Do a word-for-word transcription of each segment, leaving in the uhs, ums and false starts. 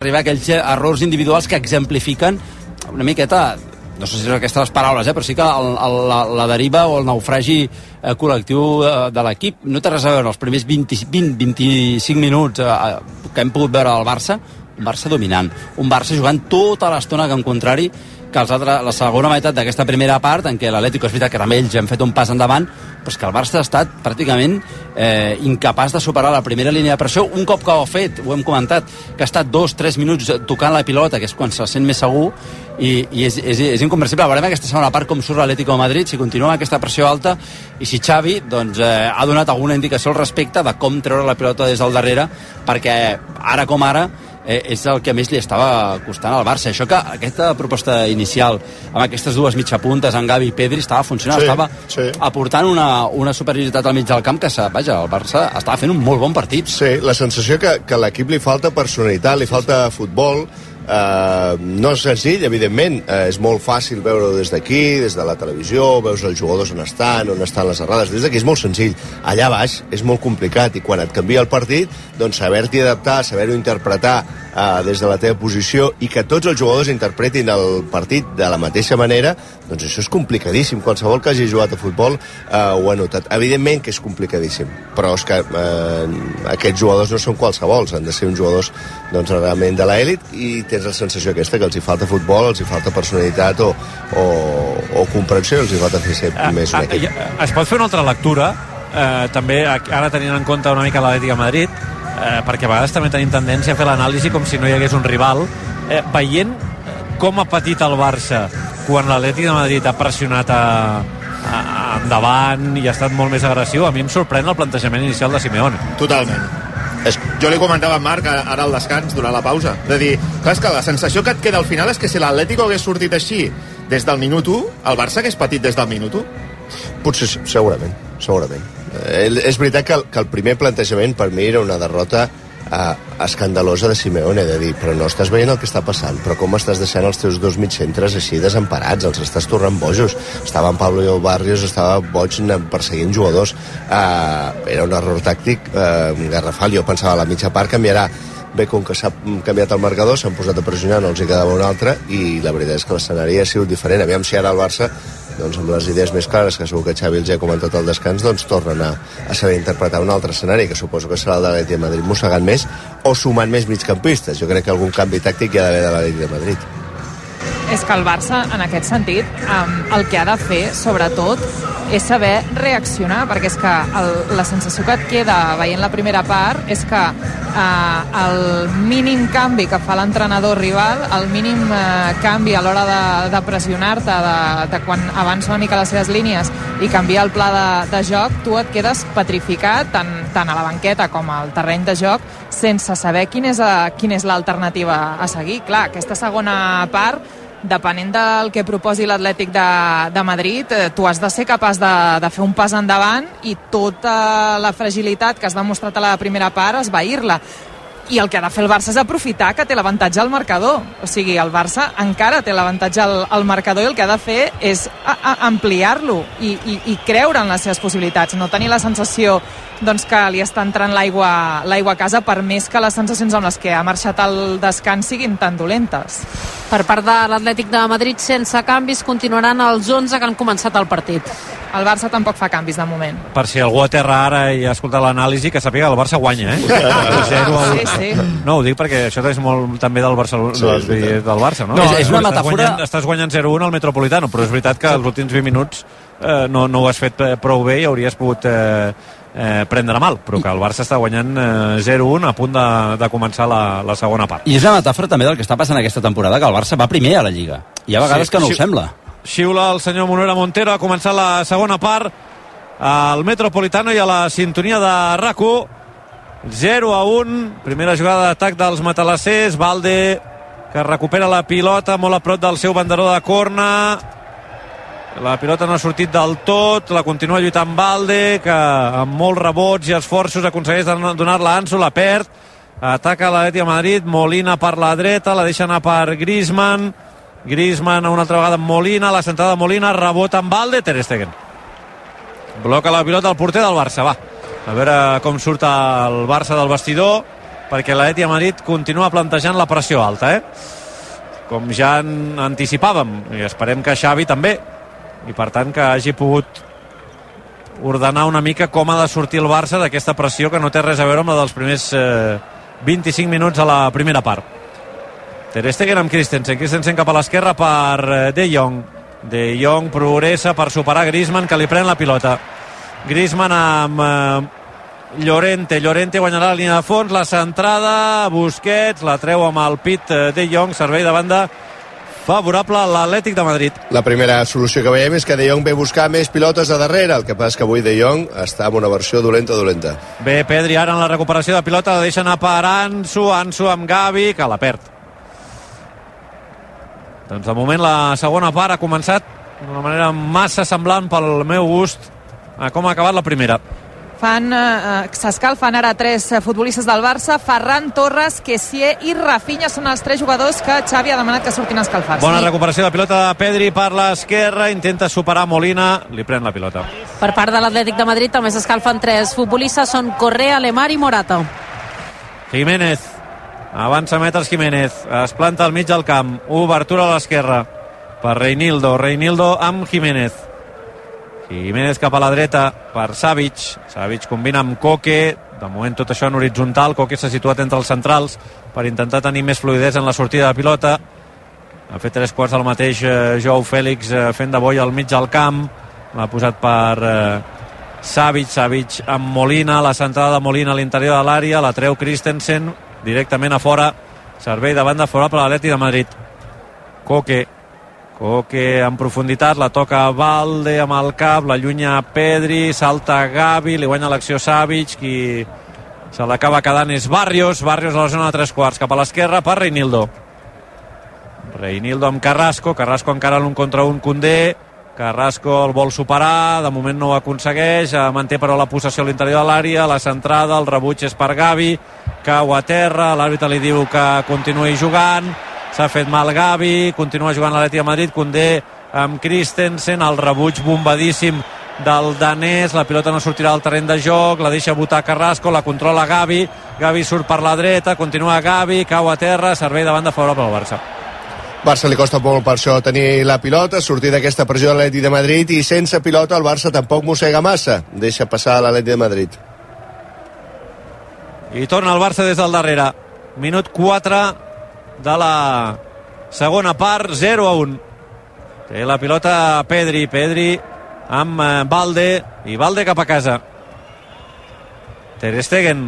arribar a aquells errors individuals que exemplifiquen una miqueta, no sé si són aquestes les paraules, eh, però sí que el, el, la, la deriva o el naufragi eh, col·lectiu de, de l'equip. No té res a veure els primers vint vint vint-i-cinc minuts eh, que hem pogut veure al Barça, un Barça dominant, un Barça jugant tota l'estona que en contrari que els altres, la segona meitat d'aquesta primera part, en què l'Atlético, és veritat que també ells han fet un pas endavant, però és que el Barça ha estat pràcticament eh, incapaç de superar la primera línia de pressió. Un cop que ho ha fet, ho hem comentat, que ha estat dos, tres minuts tocant la pilota, que és quan se sent més segur, i, i és, és, és inconversible. Veurem aquesta segona part com surt l'Atlético de Madrid, si continua aquesta pressió alta, i si Xavi doncs, eh, ha donat alguna indicació al respecte de com treure la pilota des del darrere, perquè ara com ara Eh, és el que més li estava costant al Barça. Això que aquesta proposta inicial amb aquestes dues mitjapuntes, en Gavi i Pedri, estava funcionant, sí, estava sí. aportant una, una superioritat al mig del camp que, vaja, el Barça estava fent un molt bon partit. Sí, la sensació que, que a l'equip li falta personalitat, li falta futbol. Uh, no és senzill, evidentment, uh, és molt fàcil veure-ho des d'aquí, des de la televisió, veus els jugadors on estan, on estan les errades, des d'aquí és molt senzill, allà baix és molt complicat, i quan et canvia el partit, doncs saber-t'hi adaptar, saber-ho interpretar uh, des de la teva posició, i que tots els jugadors interpretin el partit de la mateixa manera, doncs això és complicadíssim. Qualsevol que hagi jugat a futbol uh, ho ha notat. Evidentment que és complicadíssim, però és que uh, aquests jugadors no són qualsevols, han de ser uns jugadors doncs, realment de l'elit, i tens la sensació aquesta que els hi falta futbol, els hi falta personalitat o, o, o comprensió, els hi falta fer ser uh, més un equip. Uh, es pot fer una altra lectura, uh, també ara tenint en compte una mica l'Atlètic de Madrid, uh, perquè a vegades també tenim tendència a fer l'anàlisi com si no hi hagués un rival, uh, veient com ha patit el Barça quan l'Atlètic de Madrid ha pressionat a, a, a endavant i ha estat molt més agressiu. A mi em sorprèn el plantejament inicial de Simeone. Totalment. És, jo li comentava a Marc ara al descans, durant la pausa, de dir, clar, és que la sensació que et queda al final és que si l'Atlético hagués sortit així des del minut u, el Barça hagués patit des del minut u. Potser sí, segurament, segurament. Eh, és veritat que el, que el primer plantejament per mi era una derrota eh, escandalosa de Simeone, de dir, però no estàs veient el que està passant, però com estàs deixant els teus dos mitjcentres així desemparats, els estàs tornant bojos. Estava en Pablo i Barrios, estava boig perseguint jugadors. Eh, era un error tàctic eh, garrafal. Jo pensava a la mitja part canviarà. Bé, com que s'ha canviat el marcador, s'han posat a pressionar, no els hi quedava un altre, i la veritat és que l'escenari ha sigut diferent. Aviam si ara el Barça, doncs, amb les idees més clares, que segur que Xavi els ja ha comentat al descans, doncs tornen a, a saber interpretar un altre escenari, que suposo que serà el de l'Atlètic de Madrid, mossegant més o sumant més migcampistes. Jo crec que algun canvi tàctic hi ha d'haver de l'Atlètic de Madrid. És que el Barça, en aquest sentit, el que ha de fer, sobretot, és saber reaccionar, perquè és que el, la sensació que et queda veient la primera part és que eh, el mínim canvi que fa l'entrenador rival, el mínim eh, canvi a l'hora de, de pressionar-te, de, de quan avança una mica les seves línies i canviar el pla de, de joc, tu et quedes petrificat tant, tant a la banqueta com al terreny de joc, sense saber quin és, a, quina és l'alternativa a seguir. Clar, aquesta segona part, depenent del que proposi l'Atlètic de, de Madrid, eh, tu has de ser capaç de, de fer un pas endavant i tota la fragilitat que has demostrat a la primera part esvair-la. I el que ha de fer el Barça és aprofitar que té l'avantatge al marcador. O sigui, el Barça encara té l'avantatge al, al marcador, i el que ha de fer és a, a ampliar-lo i, i, i creure en les seves possibilitats, no tenir la sensació doncs, que li està entrant l'aigua l'aigua a casa, per més que les sensacions amb les que ha marxat al descans siguin tan dolentes. Per part de l'Atlètic de Madrid, sense canvis, continuaran els onze que han començat el partit. El Barça tampoc fa canvis de moment. Per si algú aterra ara i ha escoltat l'anàlisi, que sàpiga que el Barça guanya, eh? zero a u. Sí, sí. No, ho dic perquè això és molt també del, Barcelona, sí, del, del Barça, no? no és, és una estàs metàfora... Guanyant, estàs guanyant zero a u al Metropolitano, però és veritat que els últims vint minuts eh, no, no ho has fet prou bé i hauries pogut eh, eh, prendre mal, però que el Barça està guanyant eh, zero a u a punt de, de començar la, la segona part. I és una metàfora també del que està passant aquesta temporada, que el Barça va primer a la Lliga. Hi ha vegades sí, que no sí, ho sembla. Xiula el senyor Monera Montero, ha començat la segona part al Metropolitano i a la sintonia de R A C u. zero a un, primera jugada d'atac dels matalassers. Valde, que recupera la pilota molt a prop del seu banderó de corna. La pilota no ha sortit del tot, la continua lluitant Valde, que amb molts rebots i esforços aconsegueix donar-la a Ansu, la perd. Ataca l'Atlètic de Madrid, Molina per la dreta, la deixa anar per Griezmann. Griezmann una altra vegada amb Molina, la centrada de Molina, rebota amb Valde, Ter Stegen bloca la pilota al porter del Barça. Va, a veure com surt el Barça del vestidor. perquè l'Atlètic de Madrid continua plantejant la pressió alta, eh? Com ja en anticipàvem, i esperem que Xavi també, i per tant que hagi pogut ordenar una mica com ha de sortir el Barça d'aquesta pressió que no té res a veure amb la dels primers eh, vint-i-cinc minuts a la primera part. Ter Stegen amb Christensen, Christensen cap a l'esquerra per De Jong, De Jong progressa per superar Griezmann, que li pren la pilota. Griezmann amb eh, Llorente, Llorente guanyarà la línia de fons, la centrada, Busquets, la treu amb el pit De Jong, servei de banda favorable a l'Atlètic de Madrid. La primera solució que veiem és que De Jong ve a buscar més pilotes a darrere, el que passa és que avui De Jong està en una versió dolenta, dolenta. Bé, Pedri ara en la recuperació de pilota, la deixa anar per Ansu, Ansu amb Gavi, que la perd. Doncs de moment la segona part ha començat d'una manera massa semblant pel meu gust a com ha acabat la primera. Fan, eh, s'escalfen ara tres futbolistes del Barça, Ferran Torres, Kessié i Rafinha són els tres jugadors que Xavi ha demanat que surtin a escalfar-se. Bona recuperació de pilota de Pedri per l'esquerra, intenta superar Molina, li pren la pilota. Per part de l'Atlètic de Madrid també s'escalfen tres futbolistes, són Correa, Lemar i Morata. Jiménez, avança metres Jiménez, es planta al mig del camp, obertura a l'esquerra per Reinildo, Reinildo amb Jiménez. Jiménez cap a la dreta per Savic, Savic combina amb Koke, de moment tot això en horitzontal, Koke s'ha situat entre els centrals per intentar tenir més fluidesa en la sortida de pilota. Ha fet tres quarts del mateix eh, Joao Fèlix eh, fent de boi al mig del camp, l'ha posat per eh, Savic, Savic amb Molina, la centrada de Molina a l'interior de l'àrea, la treu Christensen directament a fora, servei de banda favorable a l'Atlètic de Madrid. Koke, Koke en profunditat, la toca Valde amb el cap, la llunya Pedri, salta Gavi, li guanya l'acció Savic, qui se l'acaba quedant és Barrios, Barrios a la zona de tres quarts, cap a l'esquerra per Reinildo. Reinildo amb Carrasco, Carrasco encara l'un contra un Koundé, Carrasco el vol superar, de moment no ho aconsegueix, manté però la possessió a l'interior de l'àrea, la centrada, el rebuig és per Gavi, cau a terra, l'àrbitre li diu que continuï jugant, s'ha fet mal Gavi, continua jugant l'Atlètic de Madrid, Koundé amb Christensen, el rebuig bombadíssim del danès, la pilota no sortirà del terreny de joc, la deixa botar Carrasco, la controla Gavi, Gavi surt per la dreta, continua Gavi, cau a terra, servei de banda favorable al Barça. Barça li costa molt per això tenir la pilota, sortir d'aquesta pressió de l'Atlètic de Madrid, i sense pilota el Barça tampoc mossega massa, deixa passar l'Atlètic de Madrid. I torna el Barça des del darrere, minut quatre de la segona part, zero a un. Té la pilota Pedri, Pedri amb Valde, i Valde cap a casa. Ter Stegen.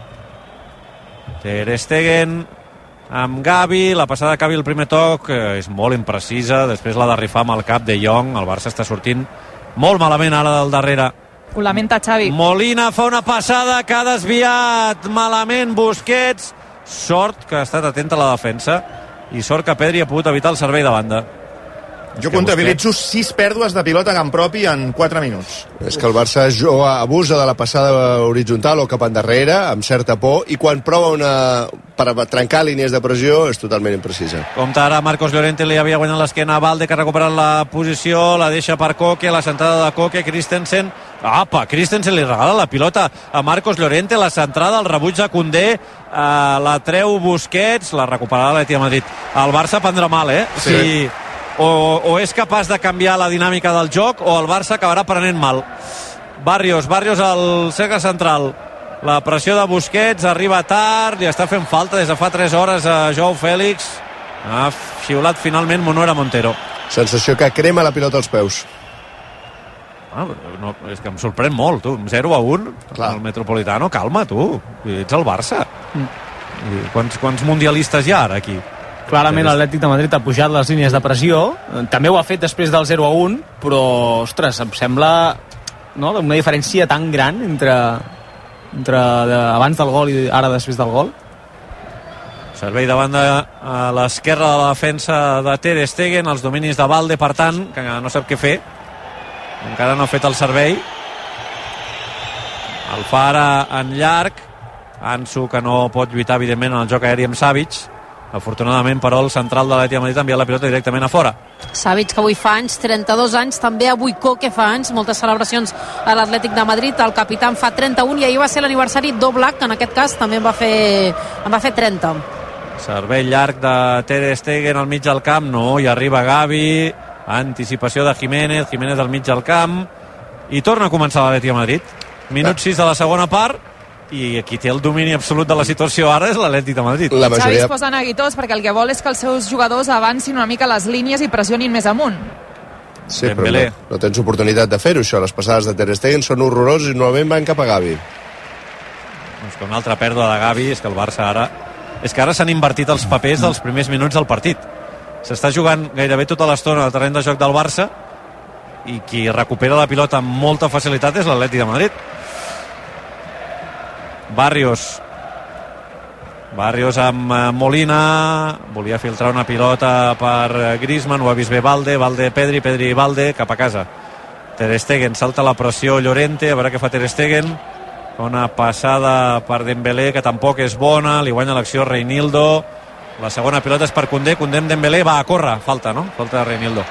Ter Stegen amb Gavi, la passada de Gavi el primer toc és molt imprecisa, després la de rifar amb el cap de Jong, el Barça està sortint molt malament ara del darrere. Ho lamenta Xavi. Molina fa una passada que ha desviat malament Busquets, sort que ha estat atenta a la defensa i sort que Pedri ha pogut evitar el servei de banda. Jo comptabilitzo sis pèrdues de pilota a camp propi en quatre minuts. És que el Barça juga, abusa de la passada horitzontal o cap endarrere, amb certa por, i quan prova una per trencar línies de pressió és totalment imprecisa. Compte ara, Marcos Llorente li havia guanyat l'esquena a Valde, que ha recuperat la posició, la deixa per Koke, la centrada de Koke, Christensen, apa, Christensen li regala la pilota a Marcos Llorente, la centrada, el rebuig de Koundé, eh, la treu Busquets, la recuperarà l'Atlètic de Madrid. El Barça prendrà mal, eh? Sí. Si O, o és capaç de canviar la dinàmica del joc o el Barça acabarà prenent mal. Barrios, Barrios al cercle central, la pressió de Busquets, arriba tard, li està fent falta des de fa tres hores a Joao Fèlix, ha xiulat finalment Monuera Montero. Sensació que crema la pilota als peus. Ah, no, és que em sorprèn molt, tu, zero a un al Metropolitano, calma tu, ets el Barça. Mm. Quants, quants mundialistes hi ha ara aquí? Clarament l'Atlètic de Madrid ha pujat les línies de pressió, també ho ha fet després del zero a un, però, ostres, em sembla, no, una diferència tan gran entre, entre de, abans del gol i ara després del gol. Servei de banda a l'esquerra de la defensa de Ter Stegen, els dominis de Valde, per tant, que no sap què fer, encara no ha fet el servei. El fa ara en llarg, Ansu, que no pot lluitar evidentment en el joc aeri amb Savic, Afortunadament, però, el central de l'Atlètic de Madrid ha enviat la pilota directament a fora. Savic, que avui fa anys, trenta-dos anys, també avui Coque fa anys, moltes celebracions a l'Atlètic de Madrid, el capità en fa trenta-un i ahir va ser l'aniversari d'Oblak, que en aquest cas també en va fer, en va fer trenta. Servei llarg de Ter Stegen al mig del camp, no, i arriba Gavi, anticipació de Jiménez, Jiménez al mig del camp, i torna a començar l'Atlètic de Madrid. Minut sis de la segona part, i aquí té el domini absolut de la situació ara és l'Atlètic de Madrid. La majoria... Xavi es posa neguitós perquè el que vol és que els seus jugadors avancin una mica les línies i pressionin més amunt. Sí, però no, no tens oportunitat de fer-ho, això. Les passades de Ter Stegen són horroroses i normalment van cap a Gavi. És que una altra pèrdua de Gavi és que el Barça ara... És que ara s'han invertit els papers dels primers minuts del partit. S'està jugant gairebé tota l'estona al terreny de joc del Barça i qui recupera la pilota amb molta facilitat és l'Atlètic de Madrid. Barrios Barrios amb Molina, volia filtrar una pilota per Griezmann, ho ha vist bé Valde, Valde Pedri, Pedri Valde, cap a casa. Ter Stegen, salta la pressió Llorente, a veure què fa Ter Stegen, una passada per Dembélé que tampoc és bona, li guanya l'acció Reinildo, la segona pilota és per Koundé, Koundé amb Dembélé, va a córrer, falta, no? Falta de Reinildo.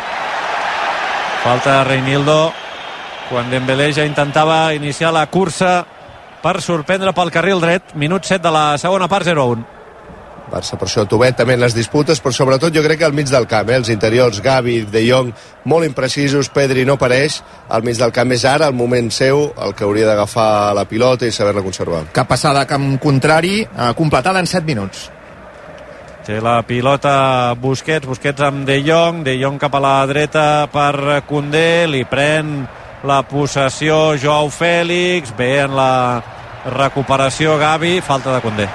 Falta de Reinildo, quan Dembélé ja intentava iniciar la cursa per sorprendre pel carril dret. Minut set de la segona part, zero a un. Barça, per això Tubet també en les disputes, però sobretot jo crec que al mig del camp, eh? Els interiors, Gavi, De Jong, molt imprecisos, Pedri no apareix, al mig del camp és ara el moment seu, el que hauria d'agafar la pilota i saber-la conservar. Cap passada a camp contrari, eh, completada en set minuts. Té la pilota Busquets, Busquets amb De Jong, De Jong cap a la dreta per Koundé, li pren la possessió Joao Fèlix, bé en la recuperació Gavi, falta de Koundé.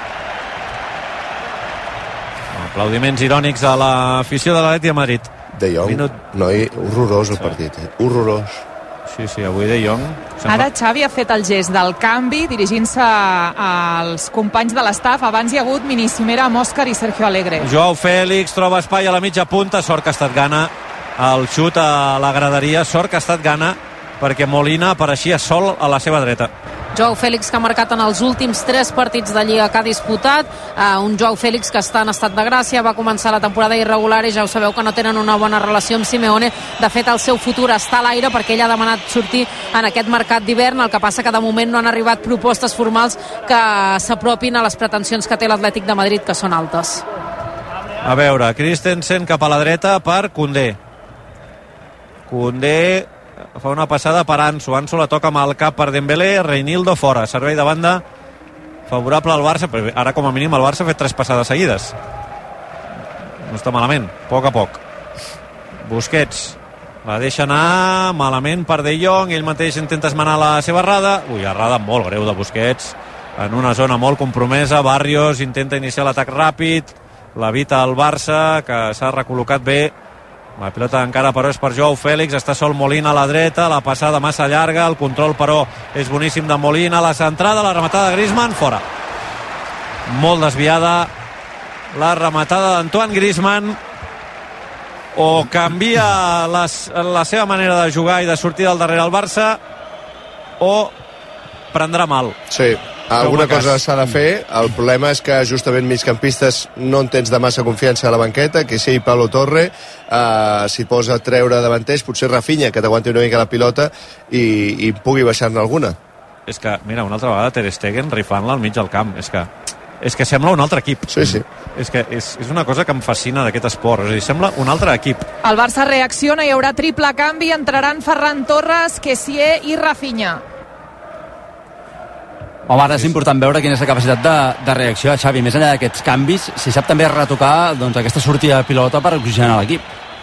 Aplaudiments irònics a l'afició de l'Atlètic de Madrid. De Jong, Minut... noi, horrorós el sí. partit, eh? horrorós. Sí, sí, avui De Jong... Sembla... Ara Xavi ha fet el gest del canvi dirigint-se als companys de l'estaf. Abans hi ha hagut mini cimera amb Òscar i Sergio Alegre. Joao Fèlix troba espai a la mitja punta, sort que ha estat gana el xut a la graderia, sort que ha estat gana perquè Molina apareixia sol a la seva dreta. Joao Fèlix, que ha marcat en els últims tres partits de Lliga que ha disputat, uh, un Joao Fèlix que està en estat de gràcia, va començar la temporada irregular i ja ho sabeu que no tenen una bona relació amb Simeone. De fet, el seu futur està a l'aire perquè ell ha demanat sortir en aquest mercat d'hivern, el que passa que de moment no han arribat propostes formals que s'apropin a les pretensions que té l'Atlètic de Madrid, que són altes. A veure, Christensen cap a la dreta per Koundé. Koundé fa una passada per Ansu, Ansu la toca amb el cap per Dembélé, Reinildo fora, servei de banda favorable al Barça, però ara com a mínim el Barça ha fet tres passades seguides, no està malament, a poc a poc. Busquets la deixa anar, malament per De Jong, ell mateix intenta esmenar la seva errada, ui, errada molt greu de Busquets en una zona molt compromesa. Barrios intenta iniciar l'atac ràpid, l'evita el Barça, que s'ha recol·locat bé. La pilota encara però és per Joao Fèlix, està sol Molina a la dreta, la passada massa llarga, el control però és boníssim de Molina, la centrada, la rematada de Griezmann, fora. Molt desviada la rematada d'Antoine Griezmann, o canvia les, la seva manera de jugar i de sortir del darrere al Barça, o prendrà mal. Sí, alguna cosa s'ha de fer. El problema és que justament migcampistes no en tens de massa confiança a la banqueta, que sigui Pablo Torre, uh, si posa a treure davanters, potser Rafinha, que t'aguanti una mica la pilota i, i pugui baixar-ne alguna. És que, mira, una altra vegada Ter Stegen rifant-la al mig del camp, és que és que sembla un altre equip. Sí, sí. És que és, és una cosa que em fascina d'aquest esport, és a dir, sembla un altre equip. El Barça reacciona, hi haurà triple canvi, entraran Ferran Torres, Kessié i Rafinha. Home, ara és important veure quina és la capacitat de, de reacció a Xavi, més enllà d'aquests canvis, si sap també retocar doncs, aquesta sortida de pilota per oxigenar l'equip.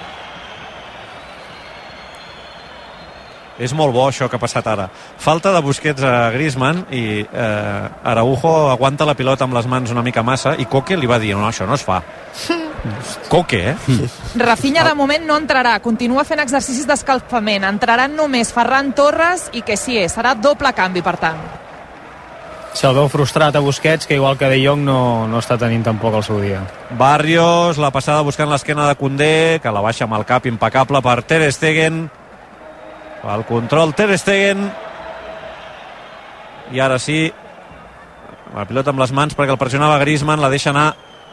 És molt bo això que ha passat ara. Falta de Busquets a Griezmann i eh, Araujo aguanta la pilota amb les mans una mica massa i Coque li va dir, no, això no es fa. Coque, eh? Rafinha de moment no entrarà, continua fent exercicis d'escalfament. Entraran només Ferran Torres i Kessié, serà doble canvi, per tant. Se'l veu frustrat a Busquets, que igual que De Jong no, no està tenint tampoc el seu dia. Barrios, la passada buscant l'esquena de Koundé, que la baixa amb el cap impecable per Ter Stegen. El control Ter Stegen. I ara sí, la pilota amb les mans perquè el pressionava Griezmann, la deixa anar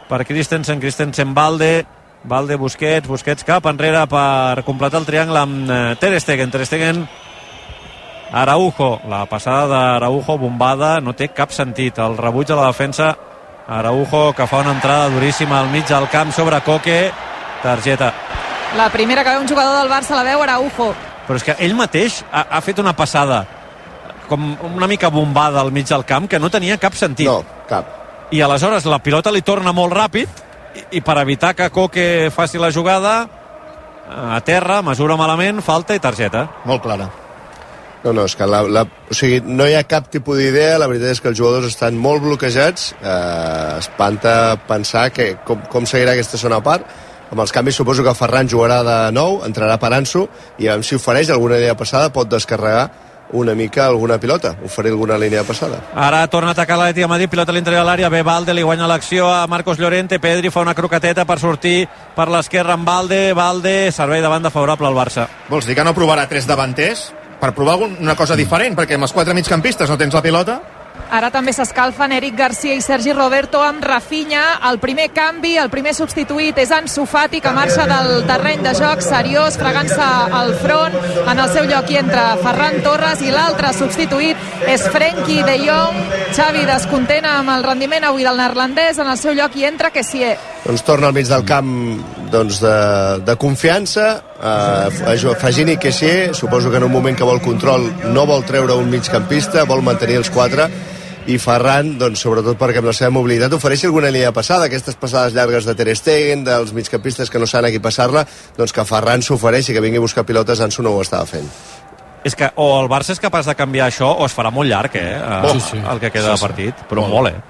per Christensen, Christensen Valde, Valde Busquets, Busquets cap enrere per completar el triangle amb eh, Ter Stegen, Ter Stegen Araujo, la passada d'Araujo bombada, no té cap sentit, el rebuig de la defensa, Araujo que fa una entrada duríssima al mig del camp sobre Koke, targeta. La primera que veu un jugador del Barça la veu Araujo. Però és que ell mateix ha, ha fet una passada com una mica bombada al mig del camp que no tenia cap sentit. No, cap. I aleshores la pilota li torna molt ràpid i, i per evitar que Koke faci la jugada a terra, mesura malament, falta i targeta. Molt clara. No, no, és que la, la, o sigui, no hi ha cap tipus d'idea, la veritat és que els jugadors estan molt bloquejats, eh, espanta pensar que com, com seguirà aquesta segona part. Amb els canvis suposo que Ferran jugarà de nou, entrarà per Ansu, i si ofereix alguna idea passada pot descarregar una mica alguna pilota, oferir alguna línia passada. Ara torna a atacar l'Atleti de Madrid, pilota a l'interior de l'àrea, ve Valde, li guanya l'acció a Marcos Llorente, Pedri fa una croqueteta per sortir per l'esquerra amb Valde, Valde, servei de banda favorable al Barça. Vols dir que no provarà tres davanters? Per provar alguna cosa diferent, perquè amb els quatre migcampistes no tens la pilota? Ara també s'escalfen Eric Garcia i Sergi Roberto amb Rafinha. El primer canvi, el primer substituït és Ansu Fati, que marxa del terreny de joc seriós, fregant-se al front. En el seu lloc hi entra Ferran Torres i l'altre substituït és Frenkie de Jong. Xavi descontent amb el rendiment avui del neerlandès. En el seu lloc hi entra Kessié. Doncs torna al mig del camp doncs, de, de confiança, eh, Fagini i Kessié, suposo que en un moment que vol control no vol treure un migcampista, vol mantenir els quatre, i Ferran, doncs, sobretot perquè amb la seva mobilitat ofereixi alguna línia passada, aquestes passades llargues de Ter Stegen, dels migcampistes que no saben a qui passar-la, doncs que Ferran s'ofereixi, que vingui a buscar pilotes, Ansu no ho estava fent. És que o el Barça és capaç de canviar això o es farà molt llarg, eh, Oh, sí, sí. el que queda sí, de sí. partit, però molt, eh.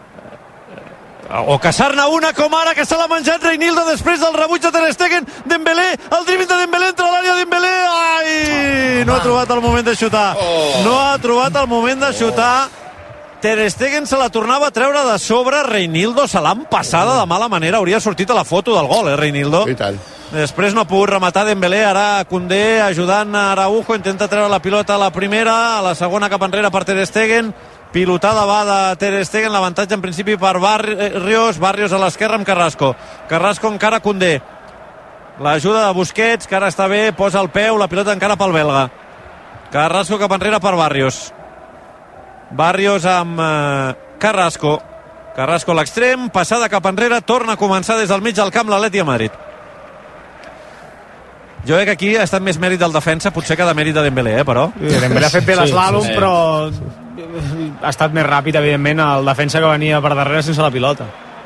O casar-ne una com ara, que se l'ha menjat Reinildo després del rebuig de Ter Stegen, Dembélé, el dribbling de Dembélé entre l'àrea de Dembélé, ai, no ha trobat el moment de xutar, no ha trobat el moment de xutar, Ter Stegen se la tornava a treure de sobre, Reinildo se l'ha empassada de mala manera, hauria sortit a la foto del gol, eh, Reinildo. I tant. Després no ha pogut rematar Dembélé, ara Koundé ajudant a Araujo, intenta treure la pilota a la primera, a la segona cap enrere per Ter Stegen, pilotada va de Ter Stegen, l'avantatge en principi per Barrios, Barrios a l'esquerra amb Carrasco, Carrasco encara Koundé, l'ajuda de Busquets, que ara està bé, posa el peu, la pilota encara pel belga, Carrasco cap enrere per Barrios, Barrios amb eh, Carrasco, Carrasco a l'extrem, passada cap enrere, torna a començar des del mig del camp l'Atleti de Madrid. Jo crec que aquí ha estat més mèrit del defensa, potser que de mèrit de Dembélé, eh, però... Sí, Dembélé ha fet bé l'eslàlom, sí, sí. però ha estat més ràpid, evidentment, el defensa que venia per darrere sense la pilota.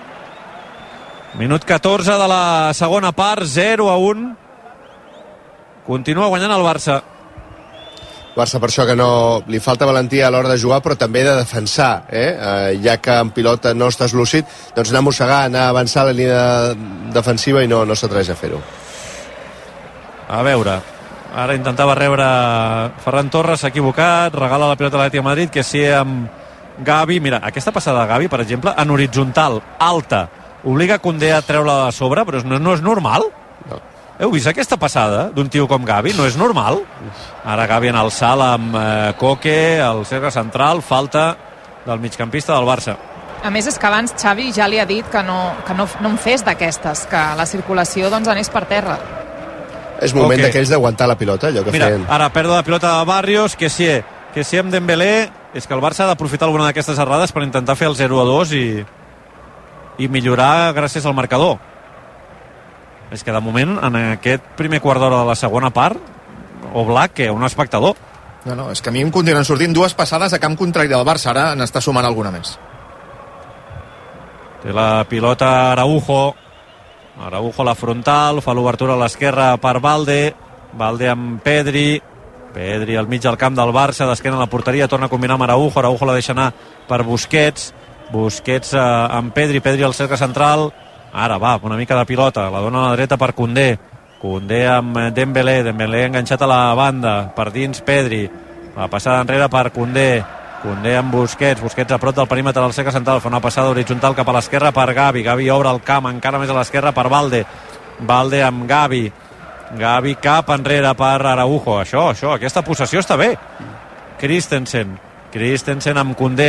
Minut catorze de la segona part, zero a un. Continua guanyant el Barça. Barça per això que no li falta valentia a l'hora de jugar, però també de defensar, eh? Eh, ja que en pilota no estàs lúcid, doncs anar a mossegar, anar a avançar la línia defensiva i no, no s'atreveix a fer-ho. A veure, ara intentava rebre Ferran Torres, s'ha equivocat, regala la pilota a l'Atleti de Madrid, que sí amb Gavi. Mira, aquesta passada de Gavi, per exemple, en horitzontal, alta, obliga Koundé a treure-la de sobre, però no, no és normal? No. Heu vist aquesta passada d'un tio com Gavi? No és normal? Ara Gavi en el salt amb eh, Koke, el cercle central, falta del migcampista del Barça. A més, és que abans Xavi ja li ha dit que no, que no, no en fes d'aquestes, que la circulació doncs, anés per terra. És moment Okay. d'aquells d'aguantar la pilota, allò que Mira, feien. ara pèrdua de pilota de Barrios, que sí, que sí amb Dembélé, és que el Barça ha d'aprofitar alguna d'aquestes errades per intentar fer el zero a dos i, i millorar gràcies al marcador. És que de moment, en aquest primer quart d'hora de la segona part, Oblak, que un espectador. No, no, és que a mi em continuen sortint dues passades a camp contrari del Barça, ara n'està sumant alguna més. Té la pilota Araujo, Araujo a la frontal, fa l'obertura a l'esquerra per Valde, Valde amb Pedri, Pedri al mig del camp del Barça, d'esquena a la porteria, torna a combinar amb Araujo, Araujo la deixa anar per Busquets, Busquets eh, amb Pedri, Pedri al cercle central, ara va, una mica de pilota, la dona a la dreta per Koundé, Koundé amb Dembélé, Dembélé enganxat a la banda, per dins Pedri, la passada enrere per Koundé, Koundé amb Busquets, Busquets a prop del perímetre del cercle central, fa una passada horitzontal cap a l'esquerra per Gavi, Gavi obre el camp encara més a l'esquerra per Valde, Valde amb Gavi, Gavi cap enrere per Araujo, això, això, aquesta possessió està bé. Christensen, Christensen amb Koundé,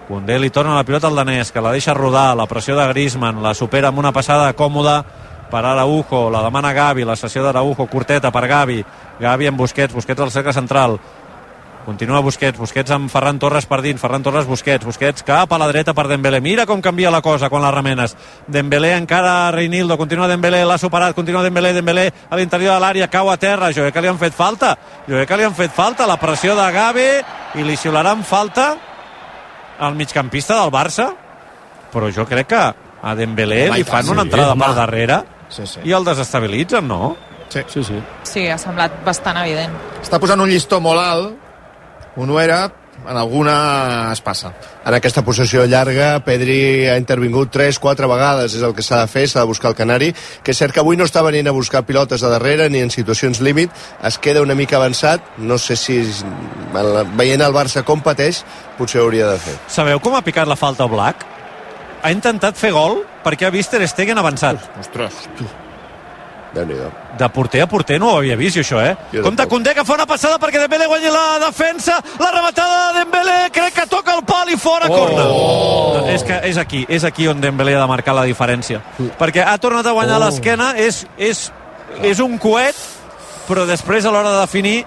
Koundé li torna la pilota al danès, que la deixa rodar, la pressió de Griezmann, la supera amb una passada còmoda per Araujo, la demana Gavi, la sessió d'Araujo, curteta per Gavi, Gavi amb Busquets, Busquets al cercle central, continua Busquets, Busquets amb Ferran Torres per dins, Ferran Torres, Busquets, Busquets cap a la dreta per Dembélé, mira com canvia la cosa quan la remenes, Dembélé encara Reinildo, continua Dembélé, l'ha superat, continua Dembélé, Dembélé a l'interior de l'àrea, cau a terra, jo crec que li han fet falta, jo crec que li han fet falta, la pressió de Gavi, i li xiularan falta al migcampista del Barça, però jo crec que a Dembélé li fan una entrada per darrere sí, sí. i el desestabilitzen, no? Sí. Sí, sí. Sí, ha semblat bastant evident. Està posant un llistó molt alt, un ho era, en alguna es passa. En aquesta possessió llarga, Pedri ha intervingut tres quatre vegades, és el que s'ha de fer, s'ha de buscar el canari, que és cert que avui no està venint a buscar pilotes de darrere ni en situacions límit, es queda una mica avançat, no sé si veient el Barça com pateix, potser ho hauria de fer. Sabeu com ha picat la falta Black? Ha intentat fer gol perquè ha vist Ter Stegen avançat. Ostres, tu. Déu-n'hi-do. De porter a porter no ho havia vist, jo, això, eh? Jo Compte tampoc. Koundé, que fa una passada perquè Dembélé guanyi la defensa, la rematada de Dembélé, crec que toca el pal i fora, oh! corna. No, és que és aquí, és aquí on Dembélé ha de marcar la diferència. Perquè ha tornat a guanyar oh. l'esquena, és, és, és un coet, però després a l'hora de definir...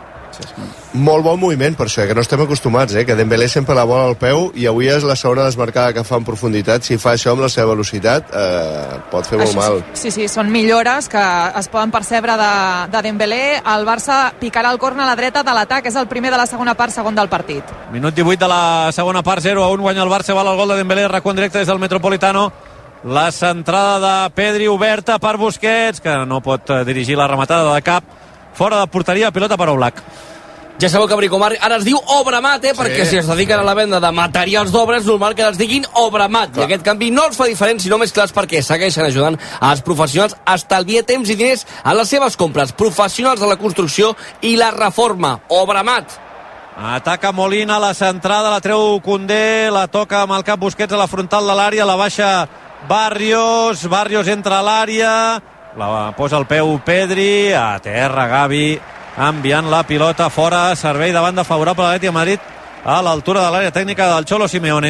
Molt bon moviment, per això, eh, que no estem acostumats, eh, que Dembélé sempre la bola al peu i avui és la segona desmarcada que fa en profunditat. Si fa això amb la seva velocitat, eh, pot fer molt Això, mal. Sí, sí, són millores que es poden percebre de, de Dembélé. El Barça picarà el corna a la dreta de l'atac, és el primer de la segona part, segon del partit. Minut divuit de la segona part, zero a un, guanya el Barça, val el gol de Dembélé, racó en directe des del Metropolitano. La centrada de Pedri oberta per Busquets, que no pot dirigir la rematada de cap. Fora de porteria, pilota per Oblak. Ja sabeu que Bricomar ara es diu Obramat, eh? Sí. Perquè si es dediquen a la venda de materials d'obra és normal que es diguin Obramat. Clar. I aquest canvi no els fa diferents, sinó més clars, perquè segueixen ajudant als professionals a estalviar temps i diners a les seves compres. Professionals de la construcció i la reforma. Obramat. Ataca Molina, la centrada, la treu Koundé, la toca amb el cap Busquets a la frontal de l'àrea, la baixa Barrios, Barrios entra a l'àrea, la posa el peu Pedri, a terra Gavi, enviant la pilota fora, servei de banda favorable a l'Atlètic de Madrid a l'altura de l'àrea tècnica del Cholo Simeone.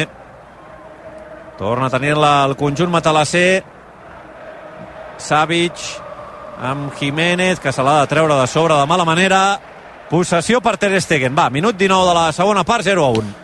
Torna a tenir-la el conjunt matalasser, Savic amb Jiménez, que se l'ha de treure de sobre de mala manera. Possessió per Ter Stegen. Va, minut dinou de la segona part, zero a un.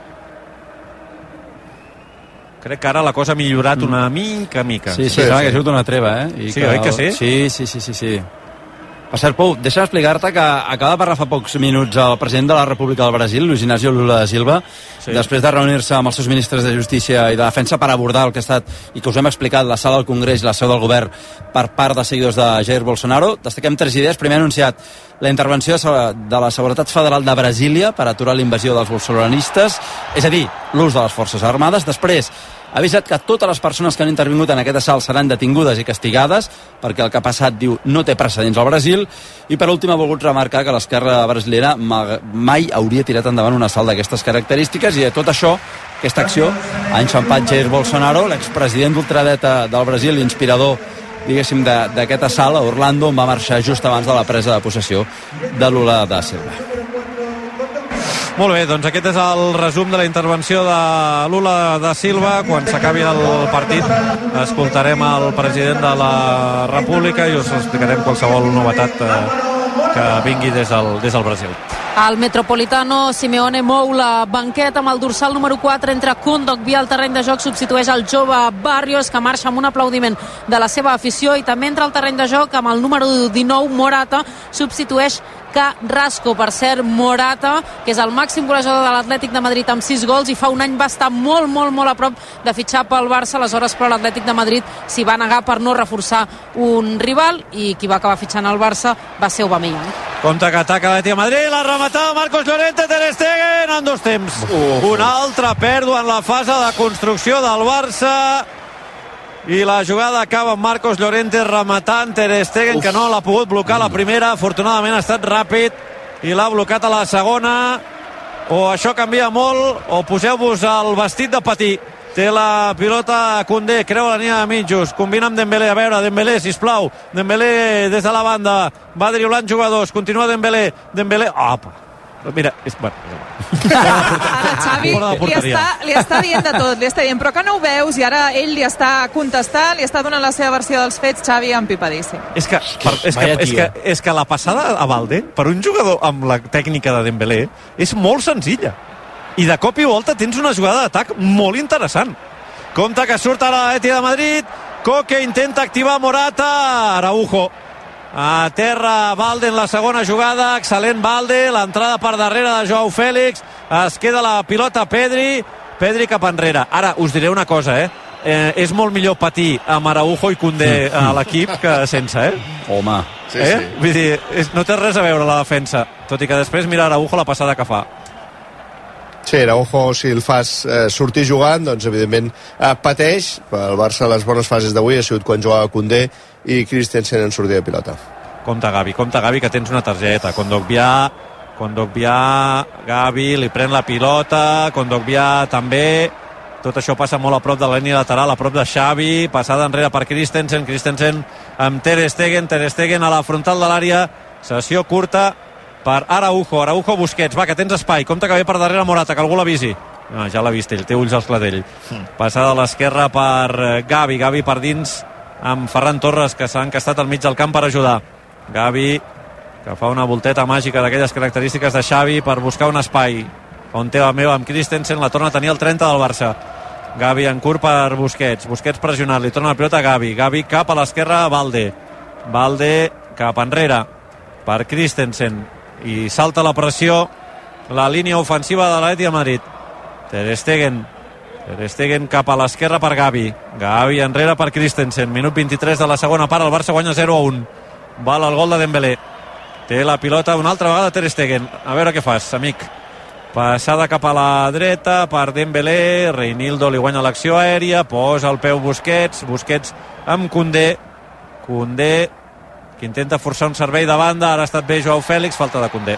Crec que ara la cosa ha millorat una mica mica. Sí, sí, sí, clar, sí. Que ha sigut una treva, eh? I sí, que oi que sí? Sí, sí, sí, sí, sí. Per cert, Pou, deixa'm explicar-te que acaba de parlar fa pocs minuts el president de la República del Brasil, Luis Inácio Lula da Silva, sí. Després de reunir-se amb els seus ministres de Justícia i de Defensa per abordar el que ha estat, i que us hem explicat, la sala del Congrés i la seu del govern per part de seguidors de Jair Bolsonaro. Destaquem tres idees. Primer, ha anunciat la intervenció de la Seguretat Federal de Brasília per aturar la invasió dels bolsonaristes, és a dir, l'ús de les forces armades. Després, ha avisat que totes les persones que han intervingut en aquest assalt seran detingudes i castigades, perquè el que ha passat, diu, no té precedents al Brasil. I per últim ha volgut remarcar que l'esquerra brasilera mai hauria tirat endavant un assalt d'aquestes característiques, i de tot això, aquesta acció, ha enxampat Jair Bolsonaro, l'expresident d'ultradreta del Brasil, inspirador, diguéssim, d'aquest assalt a Orlando, on va marxar just abans de la presa de possessió de Lula da Silva. Molt bé, doncs aquest és el resum de la intervenció de Lula da Silva. Quan s'acabi el partit escoltarem el president de la República i us explicarem qualsevol novetat que vingui des del, des del Brasil. El Metropolitano, Simeone mou la banqueta amb el dorsal número quatre, entre Kondogbia al terreny de joc, substitueix el jove Barrios, que marxa amb un aplaudiment de la seva afició, i també entra al terreny de joc amb el número dinou, Morata, substitueix Carrasco. Per cert, Morata, que és el màxim golejador de l'Atlètic de Madrid amb sis gols, i fa un any va estar molt, molt, molt a prop de fitxar pel Barça, aleshores però l'Atlètic de Madrid s'hi va negar per no reforçar un rival, i qui va acabar fitxant el Barça va ser Aubameyang. Compte que ataca l'Atlètic de Madrid, la rematada Marcos Llorente, Ter Stegen en dos temps. Uh. Una altra pèrdua en la fase de construcció del Barça, i la jugada acaba amb Marcos Llorente rematant Ter Stegen, Uf. que no l'ha pogut blocar la primera, afortunadament ha estat ràpid i l'ha blocat a la segona. O això canvia molt, o poseu-vos el vestit de patí. Té la pilota Koundé, creu la línia de mitjos, combina amb Dembélé, a veure, Dembélé, sisplau, Dembélé des de la banda, va driblant jugadors, continua Dembélé, Dembélé, opa, Mira, és... Bueno, Ara Xavi li està, li està dient de tot, li està dient, però que no ho veus, i ara ell li està contestant, li està donant la seva versió dels fets, Xavi empipadíssim. És que, per, és, que, és, que, és que la passada a Balde, per un jugador amb la tècnica de Dembélé, és molt senzilla. I de cop i volta tens una jugada d'atac molt interessant. Compte que surt a l'Atleti de Madrid, Koke intenta activar Morata, Araujo a terra, Balde en la segona jugada, excel·lent Balde, l'entrada per darrere de Joao Fèlix, es queda la pilota Pedri, Pedri cap enrere. Ara us diré una cosa, eh? eh és molt millor patir amb Araujo i Koundé a l'equip que sense, eh? Home. Sí, eh? sí. Vull dir, és, no té res a veure la defensa, tot i que després mira Araujo la passada que fa. Sí, Araujo, si el fas eh, sortir jugant, doncs evidentment eh, pateix. El Barça, les bones fases d'avui ha sigut quan jugava Koundé i Christensen en sortida de pilota. Compte Gavi, compte Gavi, que tens una targeta. Kondogbia, Kondogbia, Gavi, li pren la pilota, Kondogbia també. Tot això passa molt a prop de la línia lateral, a prop de Xavi, passada enrere per Christensen, Christensen amb Ter Stegen, Ter Stegen a la frontal de l'àrea, sessió curta per Araujo, Araujo Busquets, va, que tens espai, compte que ve per darrere Morata, que algú l'avisi. No, ja l'ha vist ell, té ulls al clatell. Passada a l'esquerra per Gavi, Gavi per dins amb Ferran Torres, que s'ha encastat al mig del camp per ajudar. Gavi, que fa una volteta màgica d'aquelles característiques de Xavi per buscar un espai. On té la meva amb Christensen, la torna a tenir el trenta del Barça. Gavi en curt per Busquets, Busquets pressionat, li torna la pilota a Gavi, Gavi cap a l'esquerra a Balde, Balde cap enrere per Christensen, i salta la pressió la línia ofensiva de l'Atleti de Madrid. Ter Stegen Ter Stegen cap a l'esquerra per Gavi, Gavi enrere per Christensen, minut vint-i-tres de la segona part, el Barça guanya zero a un. Val el gol de Dembélé, té la pilota una altra vegada Ter Stegen, a veure què fas, amic. Passada cap a la dreta per Dembélé, Reinildo li guanya l'acció aèria, posa el peu Busquets, Busquets amb Koundé, Koundé que intenta forçar un servei de banda, ara ha estat bé Joao Fèlix, falta de Koundé.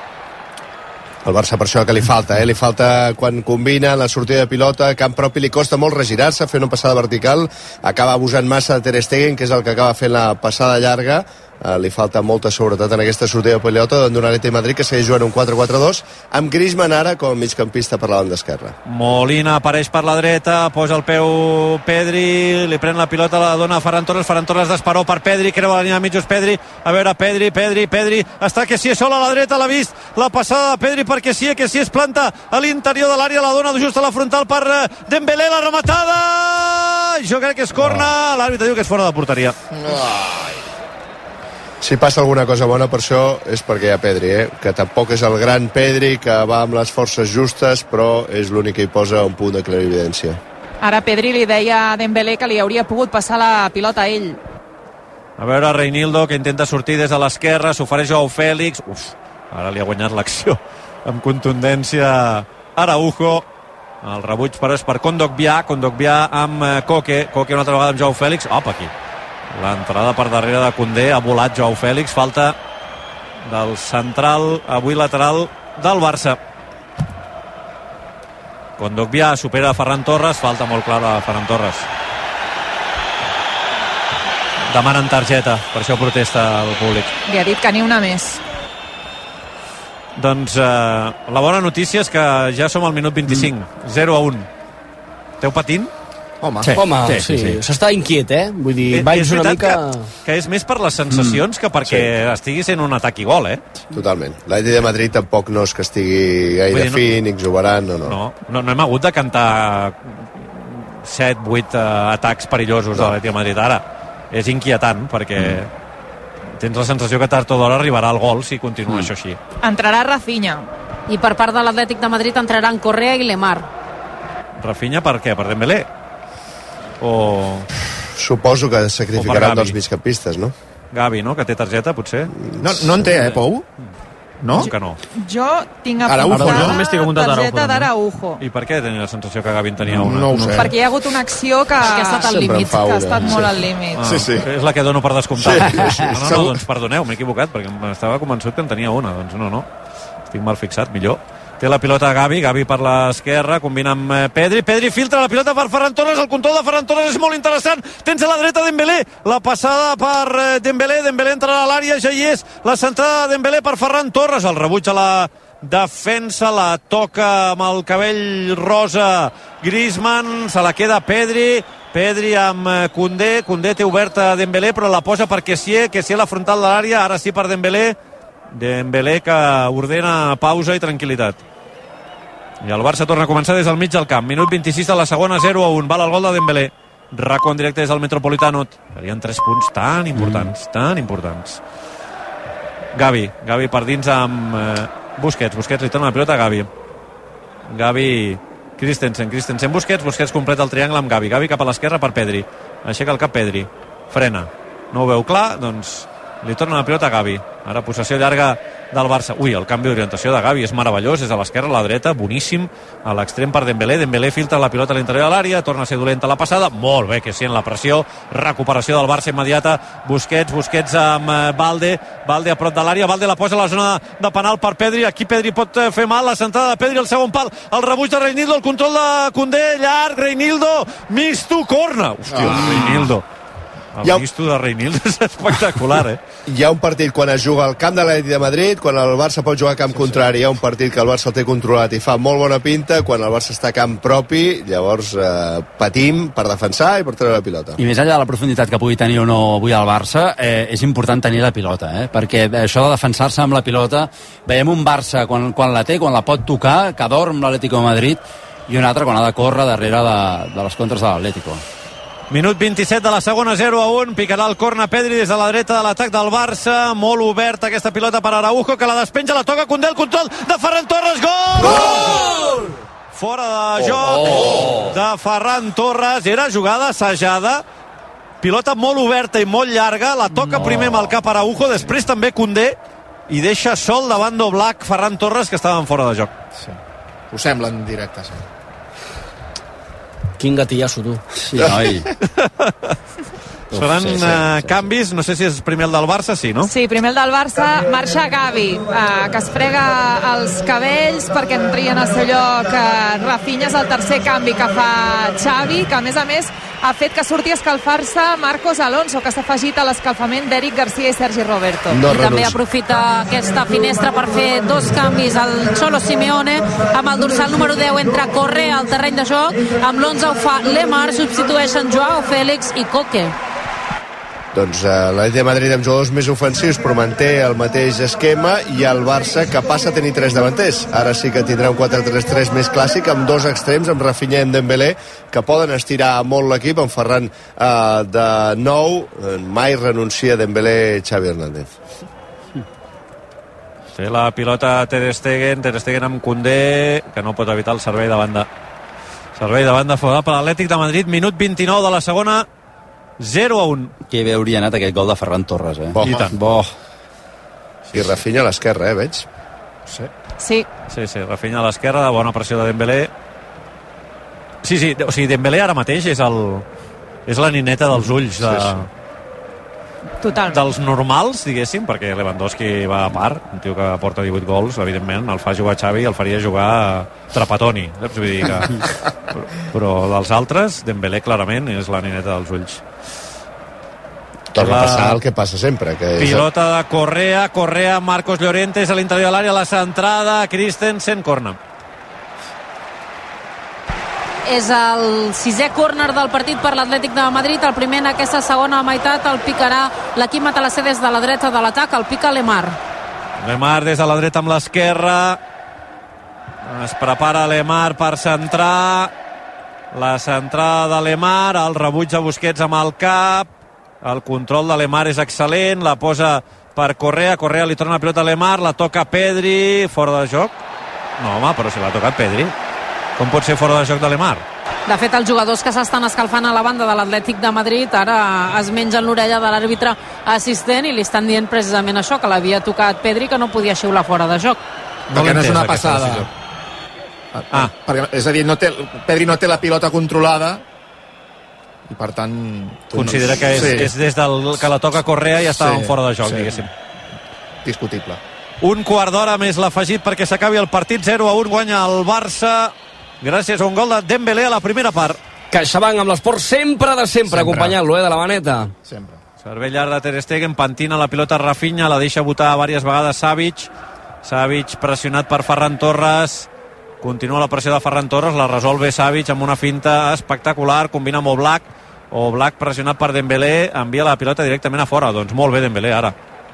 El Barça per això que li falta, eh? Li falta quan combina la sortida de pilota, camp propi li costa molt regirar-se, fer una passada vertical, acaba abusant massa de Ter Stegen, que és el que acaba fent la passada llarga, eh, li falta molta seguretat en aquesta sortida de pilota d'un Atleti de Madrid que segueix jugant un quatre quatre dos, amb Griezmann ara com a migcampista per la banda esquerra. Molina apareix per la dreta, posa el peu Pedri, li pren la pilota, la dona a Ferran Torres, Ferran Torres d'esperó per Pedri, creu la línia de mitjos Pedri, a veure Pedri, Pedri, Pedri, està que si és sola a la dreta, l'ha vist, la passada de Pedri perquè sí, que sí es planta a l'interior de l'àrea, la dona just a la frontal per Dembélé, la rematada, jo crec que és corna, oh. L'àrbitre diu que és fora de porteria. Oh. Si passa alguna cosa bona per això és perquè hi ha Pedri, eh? Que tampoc és el gran Pedri, que va amb les forces justes, però és l'únic que hi posa un punt de clarividència. Ara Pedri li deia a Dembélé que li hauria pogut passar la pilota a ell. A veure Reinildo, que intenta sortir des de l'esquerra, s'ofereix Joao Fèlix, uf, ara li ha guanyat l'acció amb contundència Araujo, el rebuig però és per Kondogbia, Kondogbia amb Koke, Koke una altra vegada amb Joao Fèlix, opa aquí, l'entrada per darrere de Koundé, ha volat Joao Fèlix, falta del central, avui lateral del Barça. Kondogbia supera Ferran Torres, falta molt clara a Ferran Torres. Demanen targeta, per això protesta el públic. Li ha dit que ni una més. Doncs eh, la bona notícia és que ja som al minut vint-i-cinc, zero a un. Esteu patint? Home, sí, home sí, sí, sí. S'està inquiet, eh? Vull dir, vaig una mica... Que, que és més per les sensacions mm. que perquè sí. estigui sent un atac i gol, eh? Totalment. L'Atleti de Madrid tampoc no és que estigui gaire dir, no, fin, exuberant, no, no. No, no, no hem hagut de cantar set vuit uh, atacs perillosos no. de l'Atleti de Madrid ara. És inquietant, perquè mm. tens la sensació que tard o d'hora arribarà el gol si continua mm. això així. Entrarà Rafinha. I per part de l'Atlètic de Madrid entraran Correa i Lemar. Rafinha per què? Per Dembélé? O... Suposo que sacrificaran dels migcampistes, no? Gavi, no? Que té targeta, potser? No, no en té, eh, Pou? No? Que no. Jo tinc apuntada la targeta d'Araujo. I per què tenia la sensació que Gavi en tenia una? No ho sé. Perquè hi ha hagut una acció que, que ha estat al límit. Que ha estat molt al límit. Ah, sí, sí. És la que dono per descomptat. Sí, sí, sí. No, no, no, doncs perdoneu, m'he equivocat, perquè estava convençut que en tenia una. Doncs no, no. Estic mal fixat, millor. Té la pilota Gavi, Gavi per l'esquerra, combina amb Pedri, Pedri filtra la pilota per Ferran Torres, el control de Ferran Torres és molt interessant, tens a la dreta Dembélé, la passada per Dembélé, Dembélé entra a l'àrea, ja hi és, la centrada de Dembélé per Ferran Torres, el rebuig a la defensa, la toca amb el cabell rosa Griezmann, se la queda Pedri, Pedri amb Koundé, Koundé té oberta Dembélé però la posa per Kessié, Kessié a la frontal de l'àrea, ara sí per Dembélé, Dembélé que ordena pausa i tranquil·litat. I el Barça torna a començar des del mig del camp, minut vint-i-sis de la segona, zero a un, val el gol de Dembélé. Raco en directe des del Metropolitano. Serien tres punts tan importants, mm. tan importants. Gavi, Gavi per dins amb eh, Busquets, Busquets li torna la pilota a Gavi. Gavi, Christensen, Christensen, Busquets, Busquets completa el triangle amb Gavi. Gavi cap a l'esquerra per Pedri. Aixeca el cap Pedri. Frena. No ho veu clar, doncs li torna la pilota a Gavi. Ara possessió llarga del Barça. Ui, el canvi d'orientació de Gavi és meravellós, és a l'esquerra, a la dreta, boníssim. A l'extrem per Dembélé. Dembélé filtra la pilota a l'interior de l'àrea, torna a ser dolenta la passada. Molt bé, que sí, en la pressió. Recuperació del Barça immediata. Busquets, Busquets amb Valde. Valde a prop de l'àrea. Valde la posa a la zona de penal per Pedri. Aquí Pedri pot fer mal. La centrada de Pedri al segon pal. El rebuig de Reinildo, el control de Koundé. Llarg, Reinildo. Misto, corna. Hòstia, ah. Reinildo. El ha... misto de Reinildo és espectacular, eh? Hi ha un partit quan es juga al camp de l'Atlètic de Madrid, quan el Barça pot jugar a camp sí, contrari, sí. Hi ha un partit que el Barça el té controlat i fa molt bona pinta, quan el Barça està a camp propi, llavors eh, patim per defensar i per treure la pilota. I més enllà de la profunditat que pugui tenir o no avui el Barça, eh, és important tenir la pilota, eh? Perquè això de defensar-se amb la pilota, veiem un Barça quan, quan la té, quan la pot tocar, que dorm l'Atlético de Madrid, i un altre quan ha de córrer darrere de, de les contres de l'Atlético. Minut vint-i-set de la segona, zero a un. Picarà el corna Pedri des de la dreta de l'atac del Barça. Molt oberta aquesta pilota per Araujo, que la despenja, la toca Koundé, el control de Ferran Torres. Gol! Gol! Fora de joc oh, oh. de Ferran Torres. Era jugada assajada. Pilota molt oberta i molt llarga. La toca no. primer amb el cap Araujo, després també Koundé, i deixa sol davant d'Oblak Ferran Torres, que estaven fora de joc. Sí. Ho sembla en directe, sí. Quin gatillasso, tu. Sí, noi. Seran sí, sí, uh, sí, canvis, no sé si és primer el del Barça, sí, no? Sí, primer el del Barça, marxa Gavi, uh, que es frega els cabells perquè entri en el seu lloc. Uh, Rafinha és el tercer canvi que fa Xavi, que a més a més ha fet que surti a escalfar-se Marcos Alonso, que s'ha afegit a l'escalfament d'Eric Garcia i Sergi Roberto. No, I també aprofita aquesta finestra per fer dos canvis al Cholo Simeone. Amb el dorsal número deu entra Correa al terreny de joc, amb l'onze ho fa Lemar, substitueixen Joao Félix i Coque. Doncs eh, l'Atlètic de Madrid amb jugadors més ofensius però manté el mateix esquema, i el Barça que passa a tenir tres davanters. Ara sí que tindrà un quatre tres tres més clàssic amb dos extrems, amb Rafinha i amb Dembélé, que poden estirar molt l'equip. En Ferran eh, de nou, eh, mai renuncia Dembélé, Xavi Hernández. Té la pilota Ter Stegen, Ter Stegen amb Koundé, que no pot evitar el servei de banda. Servei de banda favorable per l'Atlètic de Madrid, minut vint-i-nou de la segona, zero a un. Que bé hauria anat aquest gol de Ferran Torres, eh? Bo. I tant. Bo. I Rafinha a l'esquerra, eh, veig? Sí. Sí. Sí, sí, Rafinha a l'esquerra, bona pressió de Dembélé. Sí, sí, o sigui, Dembélé ara mateix és el és la nineta dels ulls de, sí, sí. Total. dels normals, diguéssim, perquè Lewandowski va a part, un tio que porta divuit gols, evidentment, el fa jugar Xavi, el faria jugar Trapatoni, saps? Vull dir que... però, però dels altres, Dembélé clarament és la nineta dels ulls. Torna a passar el que passa sempre, que és... Pilota de Correa, Correa, Marcos Llorente a l'interior de l'àrea, la centrada, Christensen, corna. És el sisè córner del partit per l'Atlètic de Madrid. El primer en aquesta segona meitat el picarà l'equip matalasser des de la dreta de l'atac. El pica Lemar. Lemar des de la dreta amb l'esquerra. Es prepara Lemar per centrar. La centrada de Lemar, el rebuig de Busquets amb el cap. El control de Lemar és excel·lent. La posa per Correa. Correa li torna la pilota a Lemar. La toca Pedri. Fora de joc. No, home, però si l'ha tocat Pedri. Com pot ser fora de joc de Lemar? De fet, els jugadors que s'estan escalfant a la banda de l'Atlètic de Madrid ara es mengen l'orella de l'àrbitre assistent i li estan dient precisament això, que l'havia tocat Pedri, que no podia xiular fora de joc. No, perquè no és una passada. Ah. Perquè, és a dir, no té, Pedri no té la pilota controlada i per tant... Considera que és, sí. és des del que la toca Correa i estava sí, fora de joc, sí. diguéssim. Discutible. Un quart d'hora més l'afegit perquè s'acabi el partit. Zero a un guanya el Barça gràcies a un gol de Dembélé a la primera part. CaixaBank amb l'esport sempre de sempre, sempre. acompanyant-lo, eh, de la maneta. Sempre. Servei llarg de Ter Stegen, pentina la pilota Rafinha, la deixa botar diverses vegades Savic. Savic pressionat per Ferran Torres, continua la pressió de Ferran Torres, la resol bé Savic amb una finta espectacular, combina amb Oblak, Oblak pressionat per Dembélé, envia la pilota directament a fora. Doncs molt bé Dembélé ara,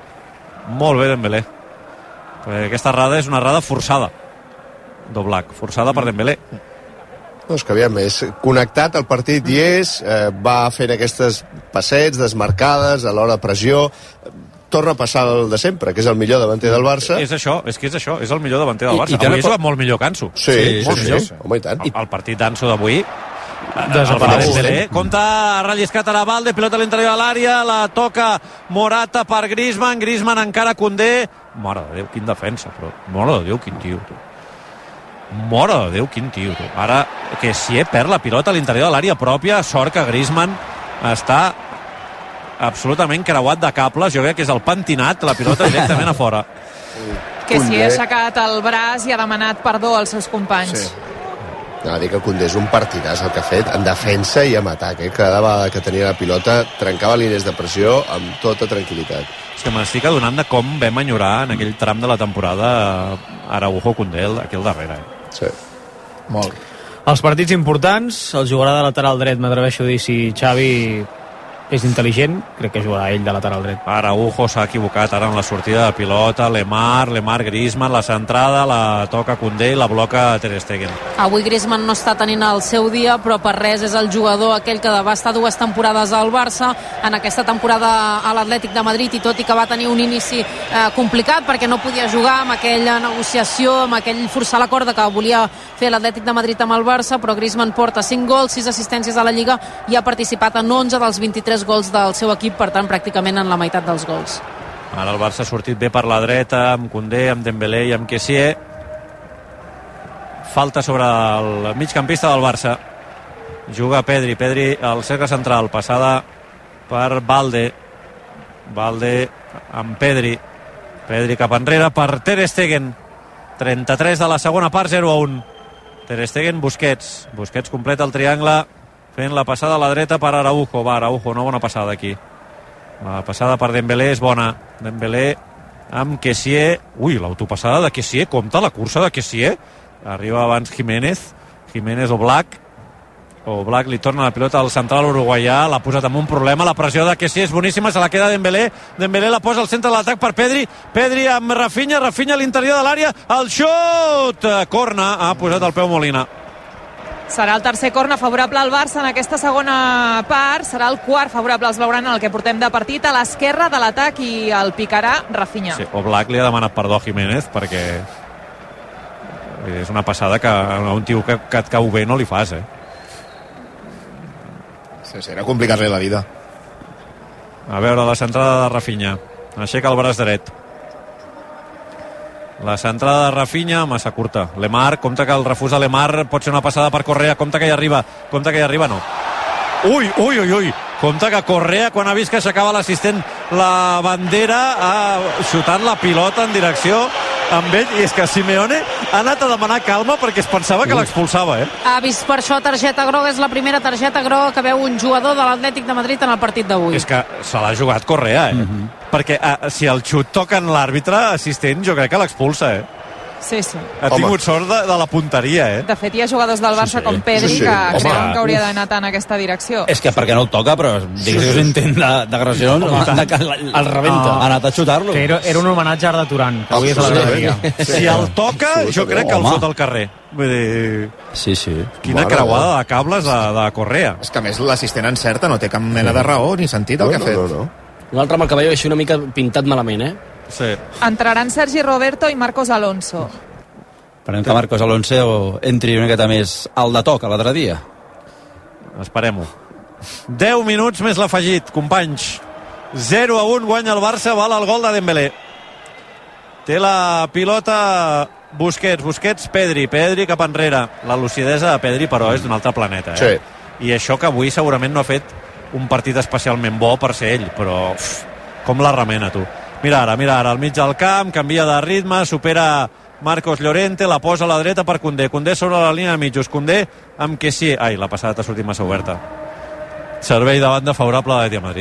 molt bé Dembélé, perquè aquesta errada és una errada forçada d'Oblak, forçada per Dembélé. No, és que aviam, és connectat al partit i és, eh, va fent aquestes passets, desmarcades, a l'hora pressió, torna a passar el de sempre, que és el millor davanter del Barça. És això, és que és això, és el millor davanter del I- Barça. i té Avui una és molt millor que Ansu. Sí, sí, molt sí, millor. sí, home, i tant. El, el partit d'Ansu d'avui Desaparegut. Dembélé, compta, ha relliscat ara Valde, pilota a l'interior de l'àrea, la toca Morata per Griezmann, Griezmann encara Koundé. Mare de Déu, quin defensa, però mare de Déu, quin tio, tu. Mare de Déu, quin tio, tu. Ara, que si perd la pilota a l'interior de l'àrea pròpia, sort que Griezmann està absolutament creuat de cables, jo crec que és el pentinat, la pilota directament a fora. Que si Koundé. ha aixecat el braç i ha demanat perdó als seus companys. Sí. No, dic que Koundé és un partidàs el que ha fet en defensa i en atac, eh? Cada vegada que tenia la pilota trencava línies de pressió amb tota tranquil·litat. És que m'estic adonant de com vam enyorar en aquell tram de la temporada Araujo Koundé aquí al darrere. Eh? Sí. Molt. Els partits importants, el jugarà de lateral dret, m'atreveixo a dir si Xavi és intel·ligent, crec que jugarà ell de lateral dret. Araujo s'ha equivocat ara en la sortida de pilota, Lemar, Lemar Griezmann, la centrada, la toca Koundé i la bloca Ter Stegen. Avui Griezmann no està tenint el seu dia, però per res és el jugador aquell que va estar dues temporades al Barça, en aquesta temporada a l'Atlètic de Madrid, i tot i que va tenir un inici eh, complicat perquè no podia jugar amb aquella negociació, amb aquell forçar la corda que volia fer l'Atlètic de Madrid amb el Barça, però Griezmann porta cinc gols, sis assistències a la Lliga i ha participat en onze dels vint-i-tres gols del seu equip, per tant pràcticament en la meitat dels gols. Ara el Barça ha sortit bé per la dreta, amb Koundé, amb Dembélé i amb Kessié. Falta sobre el migcampista del Barça. Juga Pedri, Pedri al cercle central, passada per Valde. Valde amb Pedri. Pedri cap enrere per Ter Stegen. trenta-tres de la segona part, zero a un. Ter Stegen, Busquets. Busquets completa el triangle fent la passada a la dreta per Araujo. Va, Araujo, una bona passada aquí. La passada per Dembélé és bona. Dembélé amb Kessié. Ui, l'autopassada de Kessié. Compte la cursa de Kessié. Arriba abans Jiménez. Jiménez Oblak. Oblak li torna la pilota al central uruguaià. L'ha posat amb un problema. La pressió de Kessié és boníssima. Se la queda Dembélé. Dembélé la posa al centre de l'atac per Pedri. Pedri amb Rafinha. Rafinha a l'interior de l'àrea. El xut! Corna. Ha posat el peu Molina. Serà el tercer corna favorable al Barça en aquesta segona part. Serà el quart favorable als blaugrana en el que portem de partit. A l'esquerra de l'atac i el picarà Rafinha. Sí, Oblak li ha demanat perdó a Jiménez perquè és una passada que a un tio que, que et cau bé no li fas, eh? Sí, sí, era complicar-li la vida. A veure la centrada de Rafinha. Aixeca el braç dret. La centrada de Rafinha, massa curta. Lemar, compte que el refús de Lemar pot ser una passada per Correa, compte que hi arriba. Compte que hi arriba, no. Ui, ui, ui, ui. Compte que Correa, quan ha vist que aixecava l'assistent la bandera, ha xutat la pilota en direcció amb ell, i és que Simeone ha anat a demanar calma perquè es pensava que l'expulsava, eh? Ha vist per això targeta groga, és la primera targeta groga que veu un jugador de l'Atlètic de Madrid en el partit d'avui. És que se l'ha jugat Correa, eh? Mm-hmm. Perquè eh, si el xut toca en l'àrbitre assistent, jo crec que l'expulsa, eh? Sí, sí. Ha Home. tingut sort de, de la punteria, eh? De fet, hi ha jugadors del Barça Sí, sí. com Pedri Sí, sí. que Home. creuen que hauria d'anar tant en aquesta direcció. És que perquè no el toca, però digues que és un intent de- d'agressió, no, de que el, el rebenta. Ha anat a xutar-lo. Que era, era un homenatge a Arda Turan, que avui és a la Absolutament. galeria. Si el toca, jo crec que el Home. fot al carrer. Vull dir, Sí, sí. quina Mare creuada de cables de, de Correa. És que a més l'assistent encerta, no té cap mena de raó ni sentit el No, que ha no, fet. no, no. Un altre amb el cabell així una mica pintat malament, eh? Sí. Entraran Sergi Roberto i Marcos Alonso. Esperem que Marcos Alonso entri una miqueta més al de toc a l'altre dia. Esperem-ho. deu minuts més l'afegit, companys. zero a un guanya el Barça, val el gol de Dembélé. Té la pilota Busquets, Busquets, Pedri, Pedri cap enrere. La lucidesa de Pedri, però, és d'un altre planeta, eh? Sí. I això que avui segurament no ha fet un partit especialment bo per ser ell, però uf, com la remena, tu. Mira ara, mira ara, al mig del camp, canvia de ritme, supera Marcos Llorente, la posa a la dreta per Koundé. Koundé sobre la línia de mitjos. Koundé amb Kessié. Ai, la passada t'ha sortit massa oberta. Servei de banda favorable a l'Atlètic de Madrid.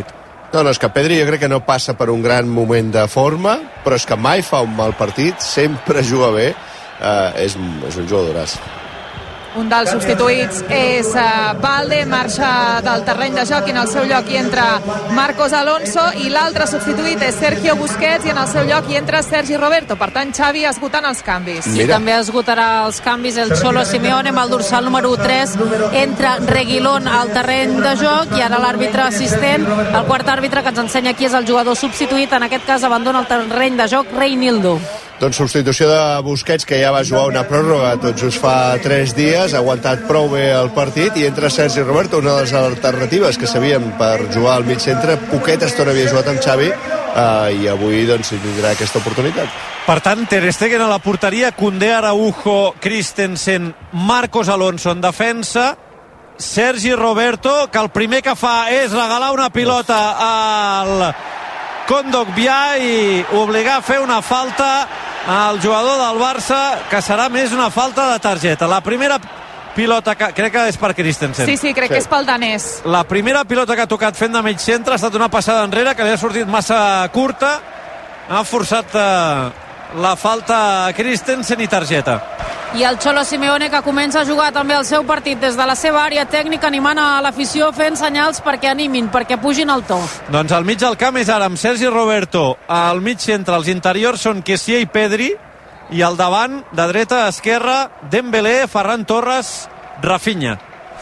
No, no, és que Pedri jo crec que no passa per un gran moment de forma, però és que mai fa un mal partit, sempre juga bé, eh, és, és un jugadoràs. Un dels substituïts és uh, Balde, marxa del terreny de joc i en el seu lloc hi entra Marcos Alonso, i l'altre substituït és Sergio Busquets i en el seu lloc hi entra Sergi Roberto. Per tant, Xavi esgotant els canvis. I també esgotarà els canvis el Cholo Simeone amb el dorsal número tres. Entra Reguilón al terreny de joc i ara l'àrbitre assistent, el quart àrbitre que ens ensenya aquí és el jugador substituït, en aquest cas abandona el terreny de joc Reinildo. Doncs substitució de Busquets, que ja va jugar una pròrroga tot just fa tres dies, ha aguantat prou bé el partit, i entra Sergi Roberto, una de les alternatives que sabíem per jugar al mig centre. Poqueta estona havia jugat amb Xavi, eh, i avui doncs tindrà aquesta oportunitat. Per tant, Ter Stegen a la porteria, Koundé, Araujo, Christensen, Marcos Alonso en defensa, Sergi Roberto, que el primer que fa és regalar una pilota al Kondogbia i obligar a fer una falta al jugador del Barça, que serà més una falta de targeta. La primera pilota que... crec que és per Christensen. Sí, sí, crec sí. que és pel danès. La primera pilota que ha tocat fent de mig centre ha estat una passada enrere que li ha sortit massa curta, ha forçat eh, la falta a Christensen i targeta. I el Cholo Simeone, que comença a jugar també el seu partit des de la seva àrea tècnica, animant a l'afició, fent senyals perquè animin, perquè pugin el to. Doncs al mig del camp és ara amb Sergi Roberto, al mig centre, els interiors són Kessié i Pedri, i al davant, de dreta a esquerra, Dembélé, Ferran Torres, Rafinha.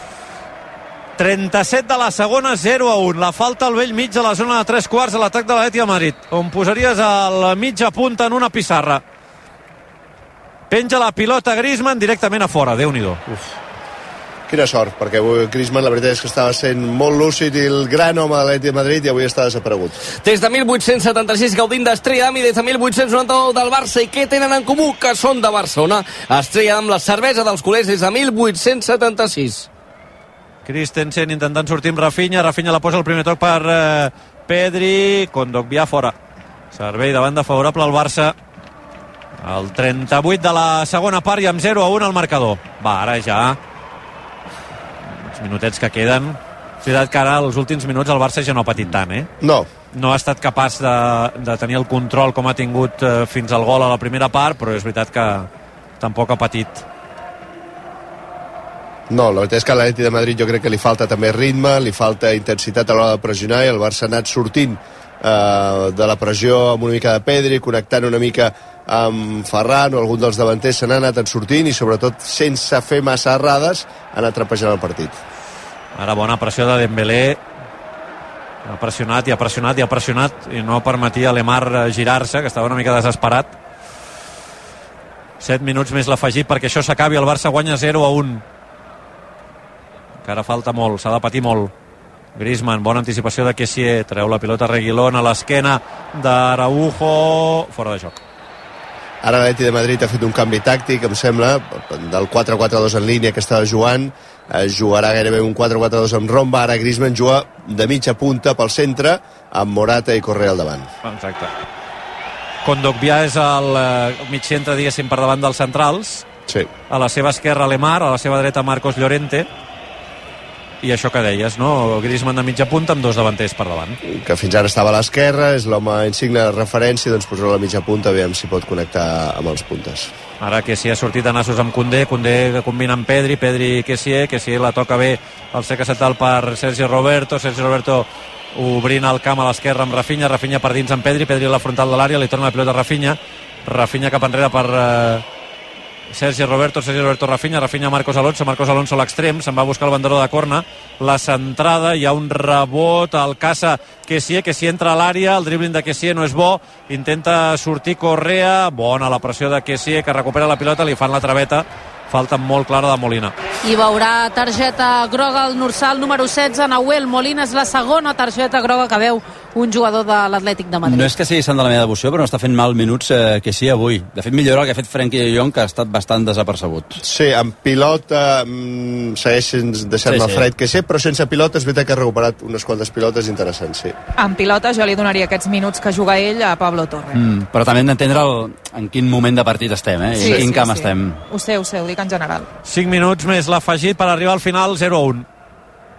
trenta-set de la segona, zero a un. La falta al vell mig a la zona de tres quarts a l'atac de l'Atlètic de Madrid, on posaries el mitja punta en una pissarra. Penja la pilota Griezmann directament a fora, Déu-n'hi-do. Uf. Quina sort, perquè avui Griezmann la veritat és que estava sent molt lúcid i el gran home de l'Atlètic de Madrid, i avui està desaparegut. Des de mil vuit-cents setanta-sis gaudint d'Estrella Damm i des de mil vuit-cents noranta-nou del Barça. I què tenen en comú? Que són de Barcelona. Estrella Damm, la cervesa dels culers, des de mil vuit-cents setanta-sis. Christensen intentant sortir amb Rafinha. Rafinha la posa el primer toc per eh, Pedri. Kondogbia fora. Servei de banda favorable al Barça. El trenta-vuit de la segona part i amb zero a un al marcador. Va, ara ja els minutets que queden. És veritat que ara els últims minuts el Barça ja no ha patit tant, eh? No. No ha estat capaç de, de tenir el control com ha tingut eh, fins al gol a la primera part, però és veritat que tampoc ha patit. No, la veritat és que a l'Atlètic de Madrid jo crec que li falta també ritme, li falta intensitat a l'hora de pressionar, i el Barça ha anat sortint eh, de la pressió amb una mica de Pedri, connectant una mica amb Ferran o algun dels davanters, se n'ha anat sortint, i sobretot sense fer massa errades ha anat trepejant el partit. Ara bona pressió de Dembélé, ha pressionat i ha pressionat i ha pressionat i no permetia a Lemar girar-se, que estava una mica desesperat. set minuts més l'afegit perquè això s'acabi. El Barça guanya zero a un. Encara falta molt, s'ha de patir molt. Griezmann, bona anticipació de Kessié, treu la pilota Reguilón a l'esquena d'Araujo, fora de joc. Ara l'Atlètic de Madrid ha fet un canvi tàctic, em sembla, del quatre quatre dos en línia que estava jugant, eh, jugarà gairebé un quatre quatre dos amb Romba. Ara Griezmann juga de mitja punta pel centre, amb Morata i Correa al davant. Exacte. Kondogbia és el eh, mig centre, diguéssim, per davant dels centrals. Sí. A la seva esquerra Lemar, a la seva dreta Marcos Llorente. I això que deies, no? Griezmann de mitja punta amb dos davanters per davant. Que fins ara estava a l'esquerra, és l'home insigne de referència, doncs posar la mitja punta, aviam si pot connectar amb els puntes. Ara que si ha sortit a nassos amb Koundé, Koundé que combina amb Pedri, Pedri i Kessié, Kessié la toca bé al seca central per Sergi Roberto, Sergi Roberto obrint el camp a l'esquerra amb Rafinha, Rafinha per dins amb Pedri, Pedri a la frontal de l'àrea, li torna la pilota a Rafinha, Rafinha cap enrere per eh, Sergi Roberto, Sergi Roberto Rafinha, Rafinha Marcos Alonso, Marcos Alonso a l'extrem, se'n va buscar el banderó de corna, la centrada, hi ha un rebot al caça Kessié, que si entra a l'àrea, el dribbling de Kessié no és bo, intenta sortir Correa, bona la pressió de Kessié, que recupera la pilota, li fan la traveta, falta molt clara de Molina. I veurà targeta groga al dorsal número setze, Nahuel Molina, és la segona targeta groga que veu un jugador de l'Atlètic de Madrid. No és que sigui sant de la meva devoció, però no està fent mal minuts eh, que sí avui. De fet, millora el que ha fet Frenkie de Jong, que ha estat bastant desapercebut. Sí, amb pilota mm, segueix deixant-me sí, sí. fred que sí, però sense pilota és veritat que ha recuperat unes quantes pilotes interessants, sí. En pilota jo li donaria aquests minuts que juga ell a Pablo Torre. Mm, però també hem d'entendre el, en quin moment de partit estem, eh? Sí, I en quin sí, camp sí. estem. Ho sé, ho sé, ho dic en general. cinc minuts més l'afegit per arribar al final, zero a un.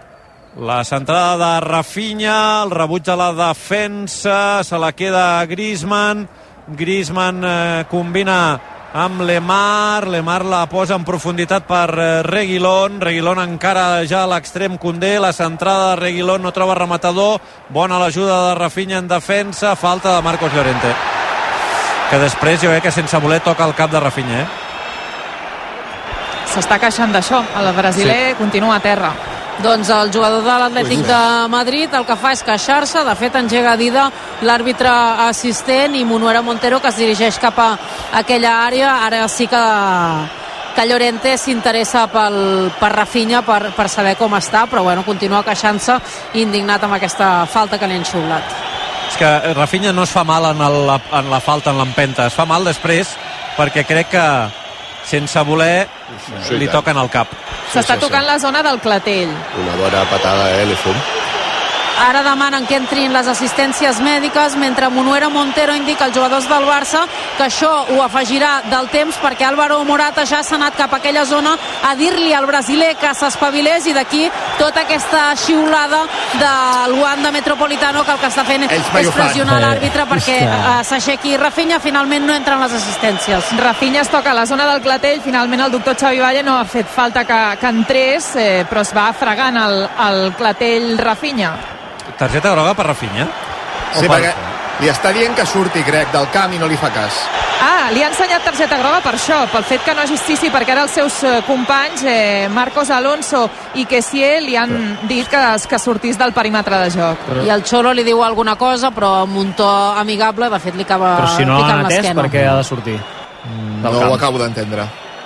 La centrada de Rafinha, el rebuig de la defensa, se la queda Griezmann. Griezmann eh, combina amb Lemar, Lemar la posa en profunditat per eh, Reguilón, Reguilón encara ja a l'extrem Koundé, la centrada de Reguilón no troba rematador, bona l'ajuda de Rafinha en defensa, falta de Marcos Llorente, que després jo crec que sense voler toca el cap de Rafinha, eh? S'està queixant d'això, el brasiler sí. Continua a terra. Doncs el jugador de l'Atlètic de Madrid el que fa és queixar-se, de fet engega Dida, l'àrbitre assistent, i Munuera Montero, que es dirigeix cap a aquella àrea. Ara sí que, que Llorente s'interessa pel, per Rafinha per, per saber com està, però bueno, continua queixant-se, indignat amb aquesta falta que li han xiulat. És que Rafinha no es fa mal en, el, en la falta, en l'empenta, es fa mal després perquè crec que sense voler sí, li toquen al cap. S'està tocant la zona del clatell. Una bona patada, eh, li fum. Ara demanen que entrin les assistències mèdiques, mentre Munuera Montero indica als jugadors del Barça que això ho afegirà del temps, perquè Álvaro Morata ja s'ha anat cap a aquella zona a dir-li al brasiler que s'espavilés, i d'aquí tota aquesta xiulada del Wanda Metropolitano, que el que està fent Ells és pressionar eh, l'àrbitre perquè uh, s'aixequi. Rafinha finalment no entra en les assistències. Rafinha es toca a la zona del clatell, finalment el doctor Xavi Valle no ha fet falta que, que entrés, eh, però es va fregant el, el clatell Rafinha. Targeta groga per Rafinha? Sí, perquè li està dient que surti, crec, del camp i no li fa cas. Ah, li ha ensenyat targeta groga per això, pel fet que no assistissi, perquè ara els seus companys, eh, Marcos Alonso i Kessie, li han dit que, que sortís del perímetre de joc. Però... I el Xolo li diu alguna cosa, però amb un to amigable, de fet li acaba però si no picant l'esquena. Però si no l'han atès, per què ha de sortir? Mm, no camp. Ho acabo d'entendre.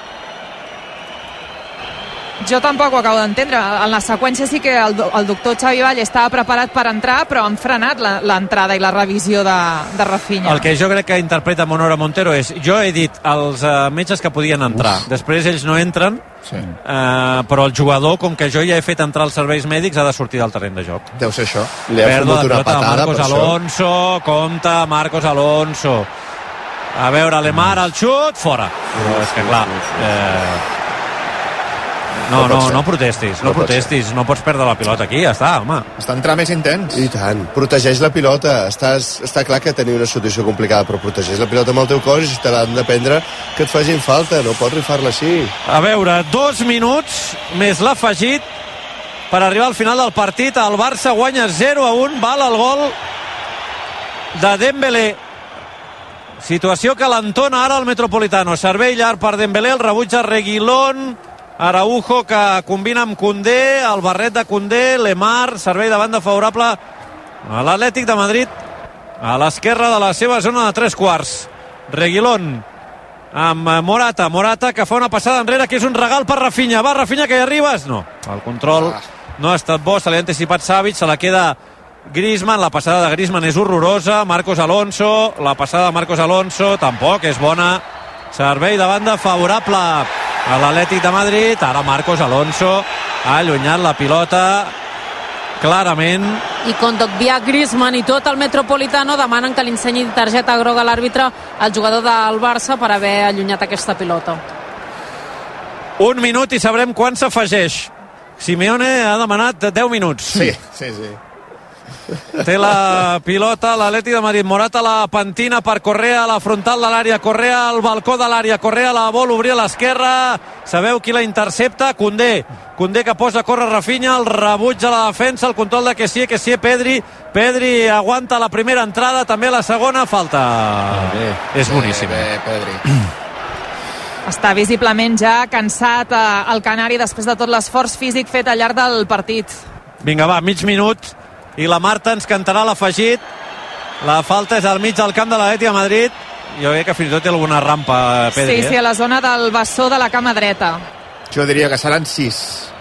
Jo tampoc ho acabo d'entendre. En la seqüència sí que el, el doctor Xavi Valle estava preparat per entrar, però han frenat l'entrada i la revisió de, de Rafinha. El que jo crec que interpreta Munuera Montero és: jo he dit als uh, metges que podien entrar, Uf. després ells no entren, sí. uh, però el jugador, com que jo ja he fet entrar els serveis mèdics, ha de sortir del terreny de joc. Deu ser això. Li ha fotut una patada Marcos per Alonso, això. compta Marcos Alonso. A veure, Lemar, el xut, fora. Però és que clar... Eh, No, no, no, no protestis, no, no protestis, no pots perdre la pilota aquí, ja està, home. Està entrant més intens. I tant, protegeix la pilota. Estàs, està clar que teniu una situació complicada, però protegeix la pilota amb el teu cos i si te l'han de prendre que et facin falta, no pots rifar-la així. A veure, dos minuts més l'afegit per arribar al final del partit. El Barça guanya zero a un, val el gol de Dembélé. Situació que l'entona ara el Metropolitano. Servei llarg per Dembélé, el rebuig de Reguilón, Araujo que combina amb Koundé, el barret de Koundé, Lemar, servei de banda favorable a l'Atlètic de Madrid a l'esquerra de la seva zona de tres quarts. Reguilón amb Morata, Morata que fa una passada enrere que és un regal per Rafinha. Va Rafinha, que hi arribes? No, el control no ha estat bo, se li ha anticipat Savic, se la queda Griezmann, la passada de Griezmann és horrorosa. Marcos Alonso, la passada de Marcos Alonso tampoc és bona. Servei de banda favorable a l'Atlètic de Madrid. Ara Marcos Alonso ha allunyat la pilota clarament. I Kondogbia, Griezmann i tot el Metropolitano demanen que li ensenyi targeta groga a l'àrbitre al jugador del Barça per haver allunyat aquesta pilota. Un minut i sabrem quan s'afegeix. Simeone ha demanat deu minuts. Sí, sí, sí. Té la pilota l'Atlètic de Madrid. Morata la pentina per Correa a la frontal de l'àrea, Correa al balcó de l'àrea, Correa la vol obrir a l'esquerra. Sabeu qui la intercepta? Koundé. Koundé que posa a córrer Rafinha, el rebuig a la defensa, el control de Kessie, Kessie, Pedri. Pedri aguanta la primera entrada, també la segona, falta. Bé, és boníssim. Bé, bé, Pedri. Està visiblement ja cansat el canari després de tot l'esforç físic fet al llarg del partit. Vinga, va, mig minut i la Marta ens cantarà l'afegit. La falta és al mig del camp de l'Atlètic de Madrid. Jo crec que fins i tot té alguna rampa, Pedri. Sí, sí, a la zona del bessó de la cama dreta. Jo diria que seran sis.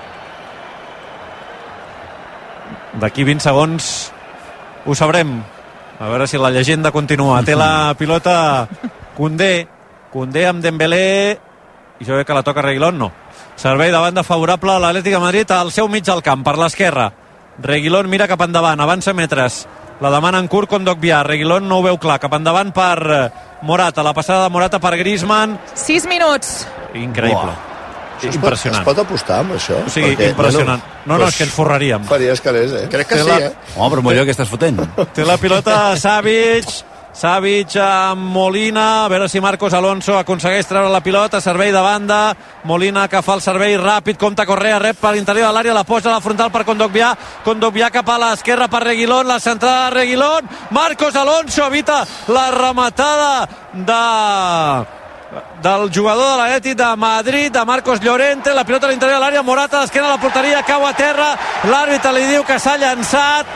D'aquí vint segons ho sabrem. A veure si la llegenda continua. Té la pilota Koundé. Koundé amb Dembélé. I jo crec que la toca Reguilón, no. Servei de banda favorable a l'Atlètic de Madrid al seu mig del camp, per l'esquerra. Reguilón mira cap endavant, avança metres. La demana en curt Kondogbia. Reguilón no ho veu clar. Cap endavant per Morata. La passada de Morata per Griezmann. sis minuts. Increïble. impressionant. Es pot apostar amb això? O sigui, perquè, impressionant. No, no, no, és que ens forraríem. Faries calés, eh? Crec que Té sí, la... eh? Home, però millor que estàs fotent. Té la pilota Savic, Savic amb Molina, a veure si Marcos Alonso aconsegueix treure la pilota, servei de banda, Molina que fa el servei ràpid, compta Correa, rep per l'interior de l'àrea, la posa a la frontal per Kondogbia, Kondogbia cap a l'esquerra per Reguilón, la centrada de Reguilón, Marcos Alonso evita la rematada de... del jugador de l'Atlètic de Madrid, de Marcos Llorente, la pilota a l'interior de l'àrea, Morata d'esquena a la porteria, cau a terra, l'àrbitre li diu que s'ha llançat.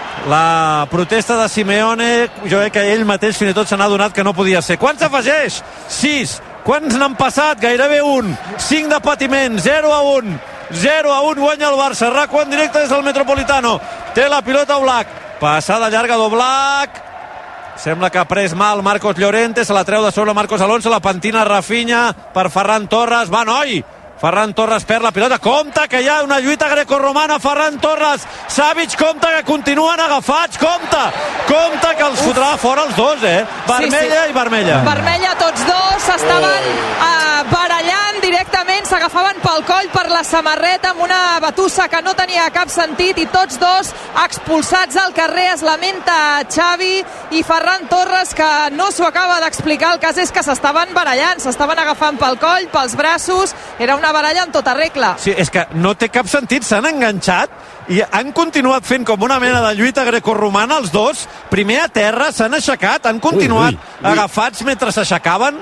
La protesta de Simeone, jo crec que ell mateix fins i tot se n'ha adonat que no podia ser. Quants afegeix? sis. Quants n'han passat? Gairebé un. cinc de patiment, zero a un. zero a un guanya el Barça. RAC u en directe des del Metropolitano. Té la pilota Oblak. Passada llarga d'Oblak. Sembla que ha pres mal Marcos Llorente, se la treu de sobre Marcos Alonso, la pentina Rafinha per Ferran Torres. Va, noi! Ferran Torres perd la pilota, compta que hi ha una lluita grecorromana, Ferran Torres, Savic, compta que continuen agafats, compta, compta que els fotrà fora els dos, eh? Vermella sí, sí. i vermella. Vermella tots dos, s'estaven oh. uh, barallant directament, s'agafaven pel coll, per la samarreta, amb una batussa que no tenia cap sentit, i tots dos expulsats al carrer. Es lamenta Xavi i Ferran Torres, que no s'ho acaba d'explicar. El cas és que s'estaven barallant, s'estaven agafant pel coll, pels braços, era una baralla en tota regla. Sí, és que no té cap sentit, s'han enganxat i han continuat fent com una mena de lluita grecorromana els dos, primer a terra, s'han aixecat, han continuat ui, ui, ui. agafats mentre s'aixecaven.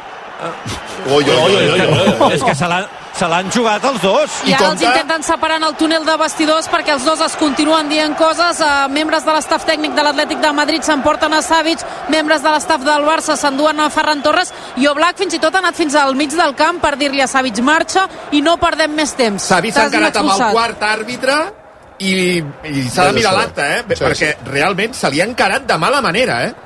Ui, ui, ui, ui, ui. És que se l'han se l'han jugat els dos. I ara els intenten separar en el túnel de vestidors perquè els dos es continuen dient coses. Uh, membres de l'estaf tècnic de l'Atlètic de Madrid s'emporten a Savic, membres de l'estaf del Barça s'enduen a Ferran Torres, i Oblak fins i tot ha anat fins al mig del camp per dir-li a Savic marxa i no perdem més temps. Savic s'ha encarat amb el quart àrbitre i, i s'ha de mirar l'acte, eh? Sí, perquè sí. realment se li ha encarat de mala manera, eh?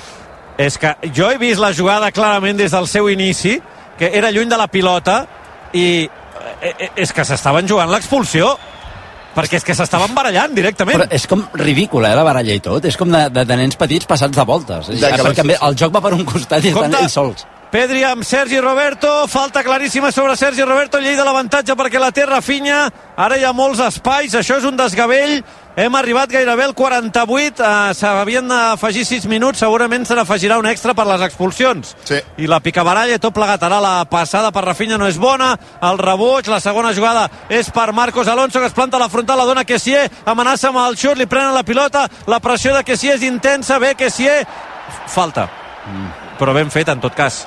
És que jo he vist la jugada clarament des del seu inici, que era lluny de la pilota, i és que s'estaven jugant l'expulsió, perquè és que s'estaven barallant directament. Però és com ridícula, eh, la baralla i tot. És com de, de, de nens petits passats de voltes. De perquè el joc va per un costat i estan ells sols. Pedri amb Sergi Roberto, falta claríssima sobre Sergi Roberto, llei de l'avantatge perquè la té Rafinha, ara hi ha molts espais, això és un desgavell, hem arribat gairebé al quaranta-vuit, eh, s'havien d'afegir sis minuts, segurament se n'afegirà un extra per les expulsions. Sí. I la picabaralla tot plegat, ara la passada per Rafinha no és bona, el rebuig, la segona jugada és per Marcos Alonso, que es planta a la frontal, la dona Kessié, amenaça amb el xut, li prenen la pilota, la pressió de Kessié és intensa, bé Kessié, falta, mm. però ben fet en tot cas.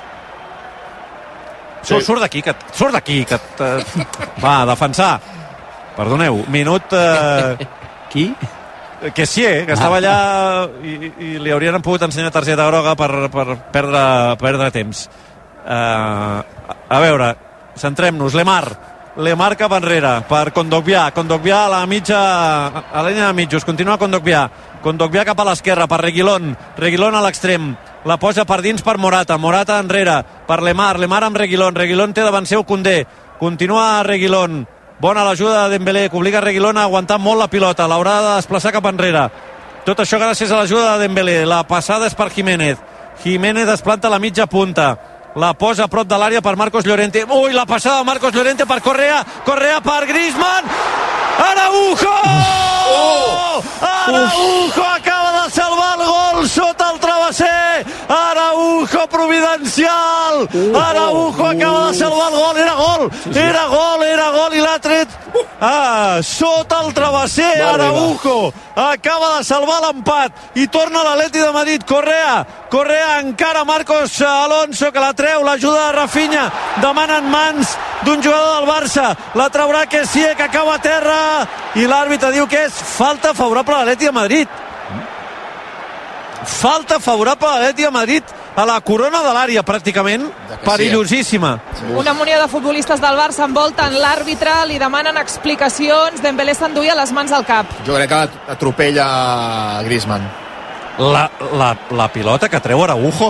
Sí. Surt d'aquí, que surt d'aquí, que va, a defensar. Perdoneu, minut... Eh... Qui? Kessié, que estava allà i, i li haurien pogut ensenyar targeta groga per, per perdre, perdre temps. Uh, a veure, centrem-nos. Lemar. Lemar cap enrere per Kondogbia. Kondogbia a la mitja, a la línia de mitjos. Continua Kondogbia. Kondogbia cap a l'esquerra per Reguilón. Reguilón a l'extrem. La posa per dins per Morata. Morata enrere per Lemar. Lemar amb Reguilón. Reguilón té davant seu Koundé. Continua Reguilón. Bona l'ajuda de Dembélé, que obliga Reguilón a aguantar molt la pilota. L'haurà de desplaçar cap enrere. Tot això gràcies a l'ajuda de Dembélé. La passada és per Jiménez. Jiménez es planta a la mitja punta. La posa a prop de l'àrea per Marcos Llorente. Ui, la passada de Marcos Llorente per Correa. Correa per Griezmann. Araujo! Oh! Araujo acaba de salvar el gol sota el travesser. Araujo providencial. Araujo acaba de salvar el gol. Era gol, era gol, era gol i l'ha tret ah, sota el travesser. Araujo acaba de salvar l'empat i torna a l'Atlètic de Madrid. Correa, Correa encara Marcos Alonso, que la treu, l'ajuda de Rafinha, demanen mans d'un jugador del Barça, la traurà Kessié, que acaba a terra, i l'àrbitre diu que és falta favorable a l'Atlètic de Madrid. Falta favorable a l'Atlètic de Madrid a la corona de l'àrea, pràcticament perillosíssima. Una munió de futbolistes del Barça envolten l'àrbitre, li demanen explicacions. Dembélé s'enduia les mans al cap. Jo crec que atropella Griezmann. La, la, la pilota que treu Araujo,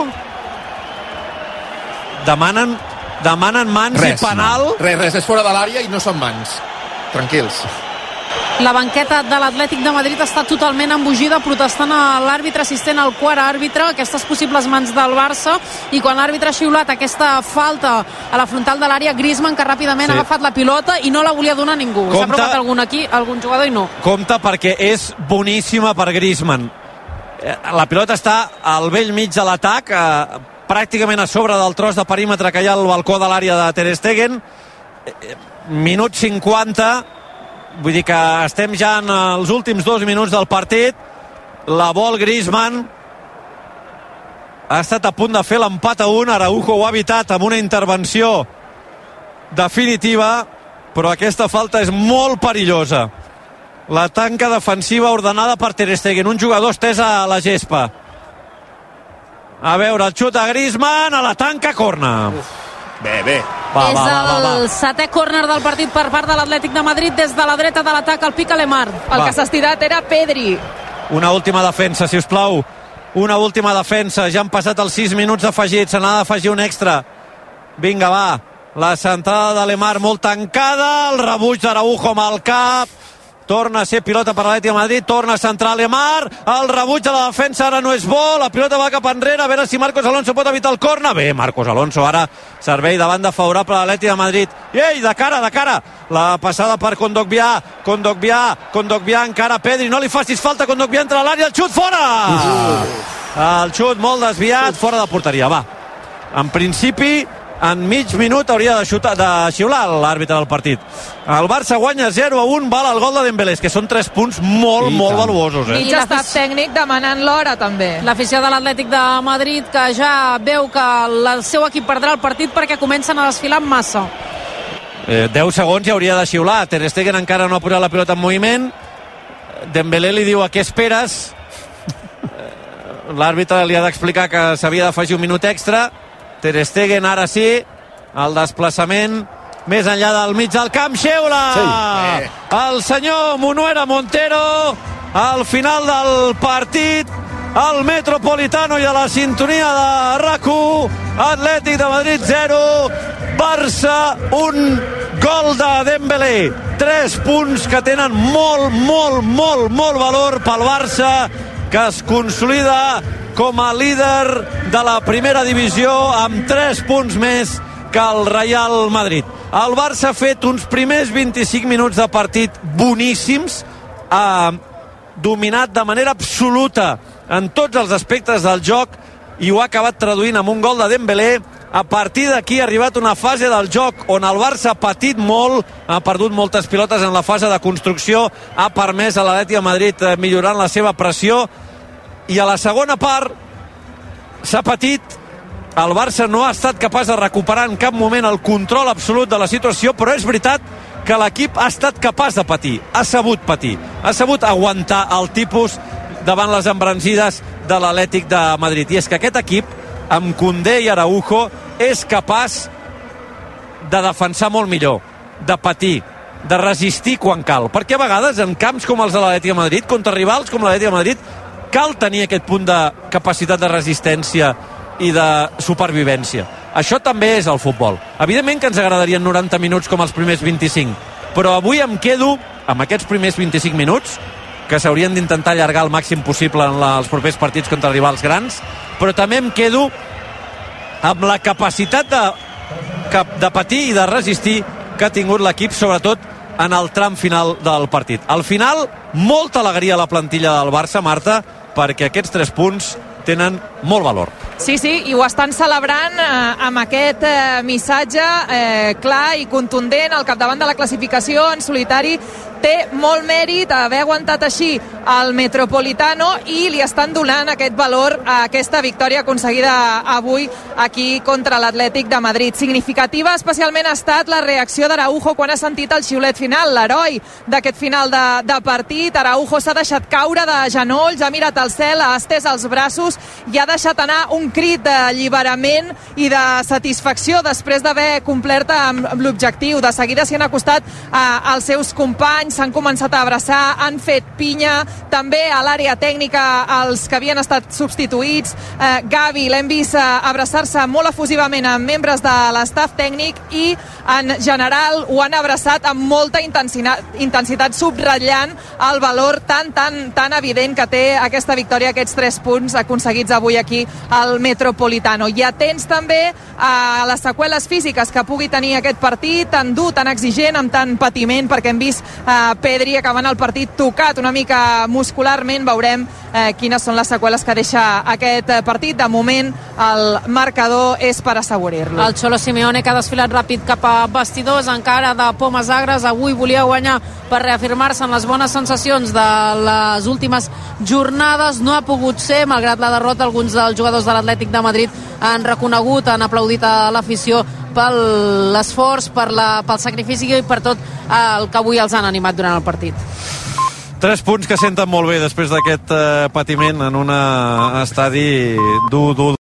demanen demanen mans res, i penal. Res, res, és fora de l'àrea i no són mans. Tranquils. La banqueta de l'Atlètic de Madrid està totalment embogida, protestant a l'àrbitre assistent, al quart àrbitre, aquestes possibles mans del Barça, i quan l'àrbitre ha xiulat aquesta falta a la frontal de l'àrea, Griezmann, que ràpidament sí. ha agafat la pilota i no la volia donar a ningú. S'ha provat algun aquí, algun jugador i no. Compte, perquè és boníssima per Griezmann. La pilota està al vell mig de l'atac, eh, pràcticament a sobre del tros de perímetre que hi ha al balcó de l'àrea de Ter Stegen. Minut cinquanta, vull dir que estem ja en els últims dos minuts del partit. La vol Griezmann, ha estat a punt de fer l'empat a un. Araujo ho ha evitat amb una intervenció definitiva, però aquesta falta és molt perillosa. La tanca defensiva ordenada per Ter Stegen, un jugador estès a la gespa. A veure, el xut a Griezmann, a la tanca, corna. Bé, bé. Va, és va, va, va, va. el setè córner del partit per part de l'Atlètic de Madrid. Des de la dreta de l'atac, el pica Lemar. El va. que s'ha estirat era Pedri. Una última defensa, si us plau. Una última defensa. Ja han passat els sis minuts afegits. Se n'ha d'afegir un extra. Vinga, va. La centrada de Lemar molt tancada. El rebuig d'Araujo amb el cap. Torna a ser pilota per l'Atlètic de Madrid, torna a centrar Lemar, el rebuig de la defensa ara no és bo, la pilota va cap enrere, a veure si Marcos Alonso pot evitar el córner. Bé, Marcos Alonso ara, servei de banda favorable a l'Atlètic de Madrid. I ei, de cara, de cara, la passada per Kondogbia, Kondogbia, Kondogbia encara Pedri, no li facis falta, Kondogbia entra a l'àrea, el xut fora! Uh. El xut molt desviat, fora de porteria, va. En principi, en mig minut hauria de, xutar, de xiular l'àrbitre del partit. El Barça guanya zero a un, val el gol de Dembélé, que són tres punts molt, I molt valuosos. Eh? I ja està tècnic demanant l'hora, també. L'afició de l'Atlètic de Madrid, que ja veu que el seu equip perdrà el partit perquè comencen a desfilar massa. Eh, deu segons ja hauria de xiular. Ter Stegen encara no ha posat la pilota en moviment. Dembélé li diu a què esperes. L'àrbitre li ha d'explicar que s'havia d'afegir un minut extra. Ter Stegen ara sí, el desplaçament més enllà del mig del camp, xiula sí. el senyor Munuera Montero al final del partit al Metropolitano i a la sintonia de R A C u. Atlètic de Madrid zero, Barça un, gol de Dembélé, tres punts que tenen molt, molt, molt, molt valor pel Barça, que es consolida com a líder de la primera divisió amb tres punts més que el Real Madrid. El Barça ha fet uns primers vint-i-cinc minuts de partit boníssims, ha dominat de manera absoluta en tots els aspectes del joc i ho ha acabat traduint amb un gol de Dembélé. A partir d'aquí ha arribat una fase del joc on el Barça ha patit molt, ha perdut moltes pilotes en la fase de construcció, ha permès a l'Atlètic de Madrid millorant la seva pressió, i a la segona part s'ha patit. El Barça no ha estat capaç de recuperar en cap moment el control absolut de la situació, però és veritat que l'equip ha estat capaç de patir, ha sabut patir, ha sabut aguantar el tipus davant les embranzides de l'Atlètic de Madrid. I és que aquest equip, amb Koundé i Araujo, és capaç de defensar molt millor, de patir, de resistir quan cal, perquè a vegades en camps com els de l'Atlètic de Madrid, contra rivals com l'Atlètic de Madrid, cal tenir aquest punt de capacitat de resistència i de supervivència. Això també és el futbol. Evidentment que ens agradarien noranta minuts com els primers vint-i-cinc, però avui em quedo amb aquests primers vint-i-cinc minuts, que s'haurien d'intentar allargar el màxim possible en la, els propers partits contra rivals grans, però també em quedo amb la capacitat de, de patir i de resistir que ha tingut l'equip, sobretot en el tram final del partit. Al final, molta alegria a la plantilla del Barça, Marta, perquè aquests tres punts tenen molt valor. Sí, sí, i ho estan celebrant eh, amb aquest eh, missatge eh, clar i contundent al capdavant de la classificació en solitari. Té molt mèrit haver aguantat així el Metropolitano i li estan donant aquest valor a aquesta victòria aconseguida avui aquí contra l'Atlètic de Madrid. Significativa especialment ha estat la reacció d'Araujo quan ha sentit el xiulet final, l'heroi d'aquest final de, de partit. Araujo s'ha deixat caure de genolls, ha mirat al cel, ha estès els braços i ha deixat anar un crit d'alliberament i de satisfacció després d'haver complert amb l'objectiu. De seguida s'hi han acostat a, als seus companys, s'han començat a abraçar, han fet pinya, també a l'àrea tècnica els que havien estat substituïts. eh, Gavi l'hem vist eh, abraçar-se molt efusivament amb membres de l'estaf tècnic i en general ho han abraçat amb molta intensitat, intensitat subratllant el valor tan, tan, tan evident que té aquesta victòria, aquests tres punts aconseguits avui aquí al Metropolitano. I atents també a les seqüeles físiques que pugui tenir aquest partit tan dur, tan exigent, amb tant patiment, perquè hem vist eh, Pedri acabant el partit tocat una mica muscularment. Veurem eh, quines són les seqüeles que deixa aquest partit. De moment el marcador és per assegurir-lo. El Cholo Simeone, que ha desfilat ràpid cap a vestidors, encara de pomes agres. Avui volia guanyar per reafirmar-se en les bones sensacions de les últimes jornades. No ha pogut ser, malgrat la derrota. Alguns dels jugadors de l'Atlètic de Madrid han reconegut, han aplaudit a l'afició per l'esforç, per la, pel sacrifici i per tot el que avui els han animat durant el partit. Tres punts que senten molt bé després d'aquest eh, patiment en un estadi dur, dur,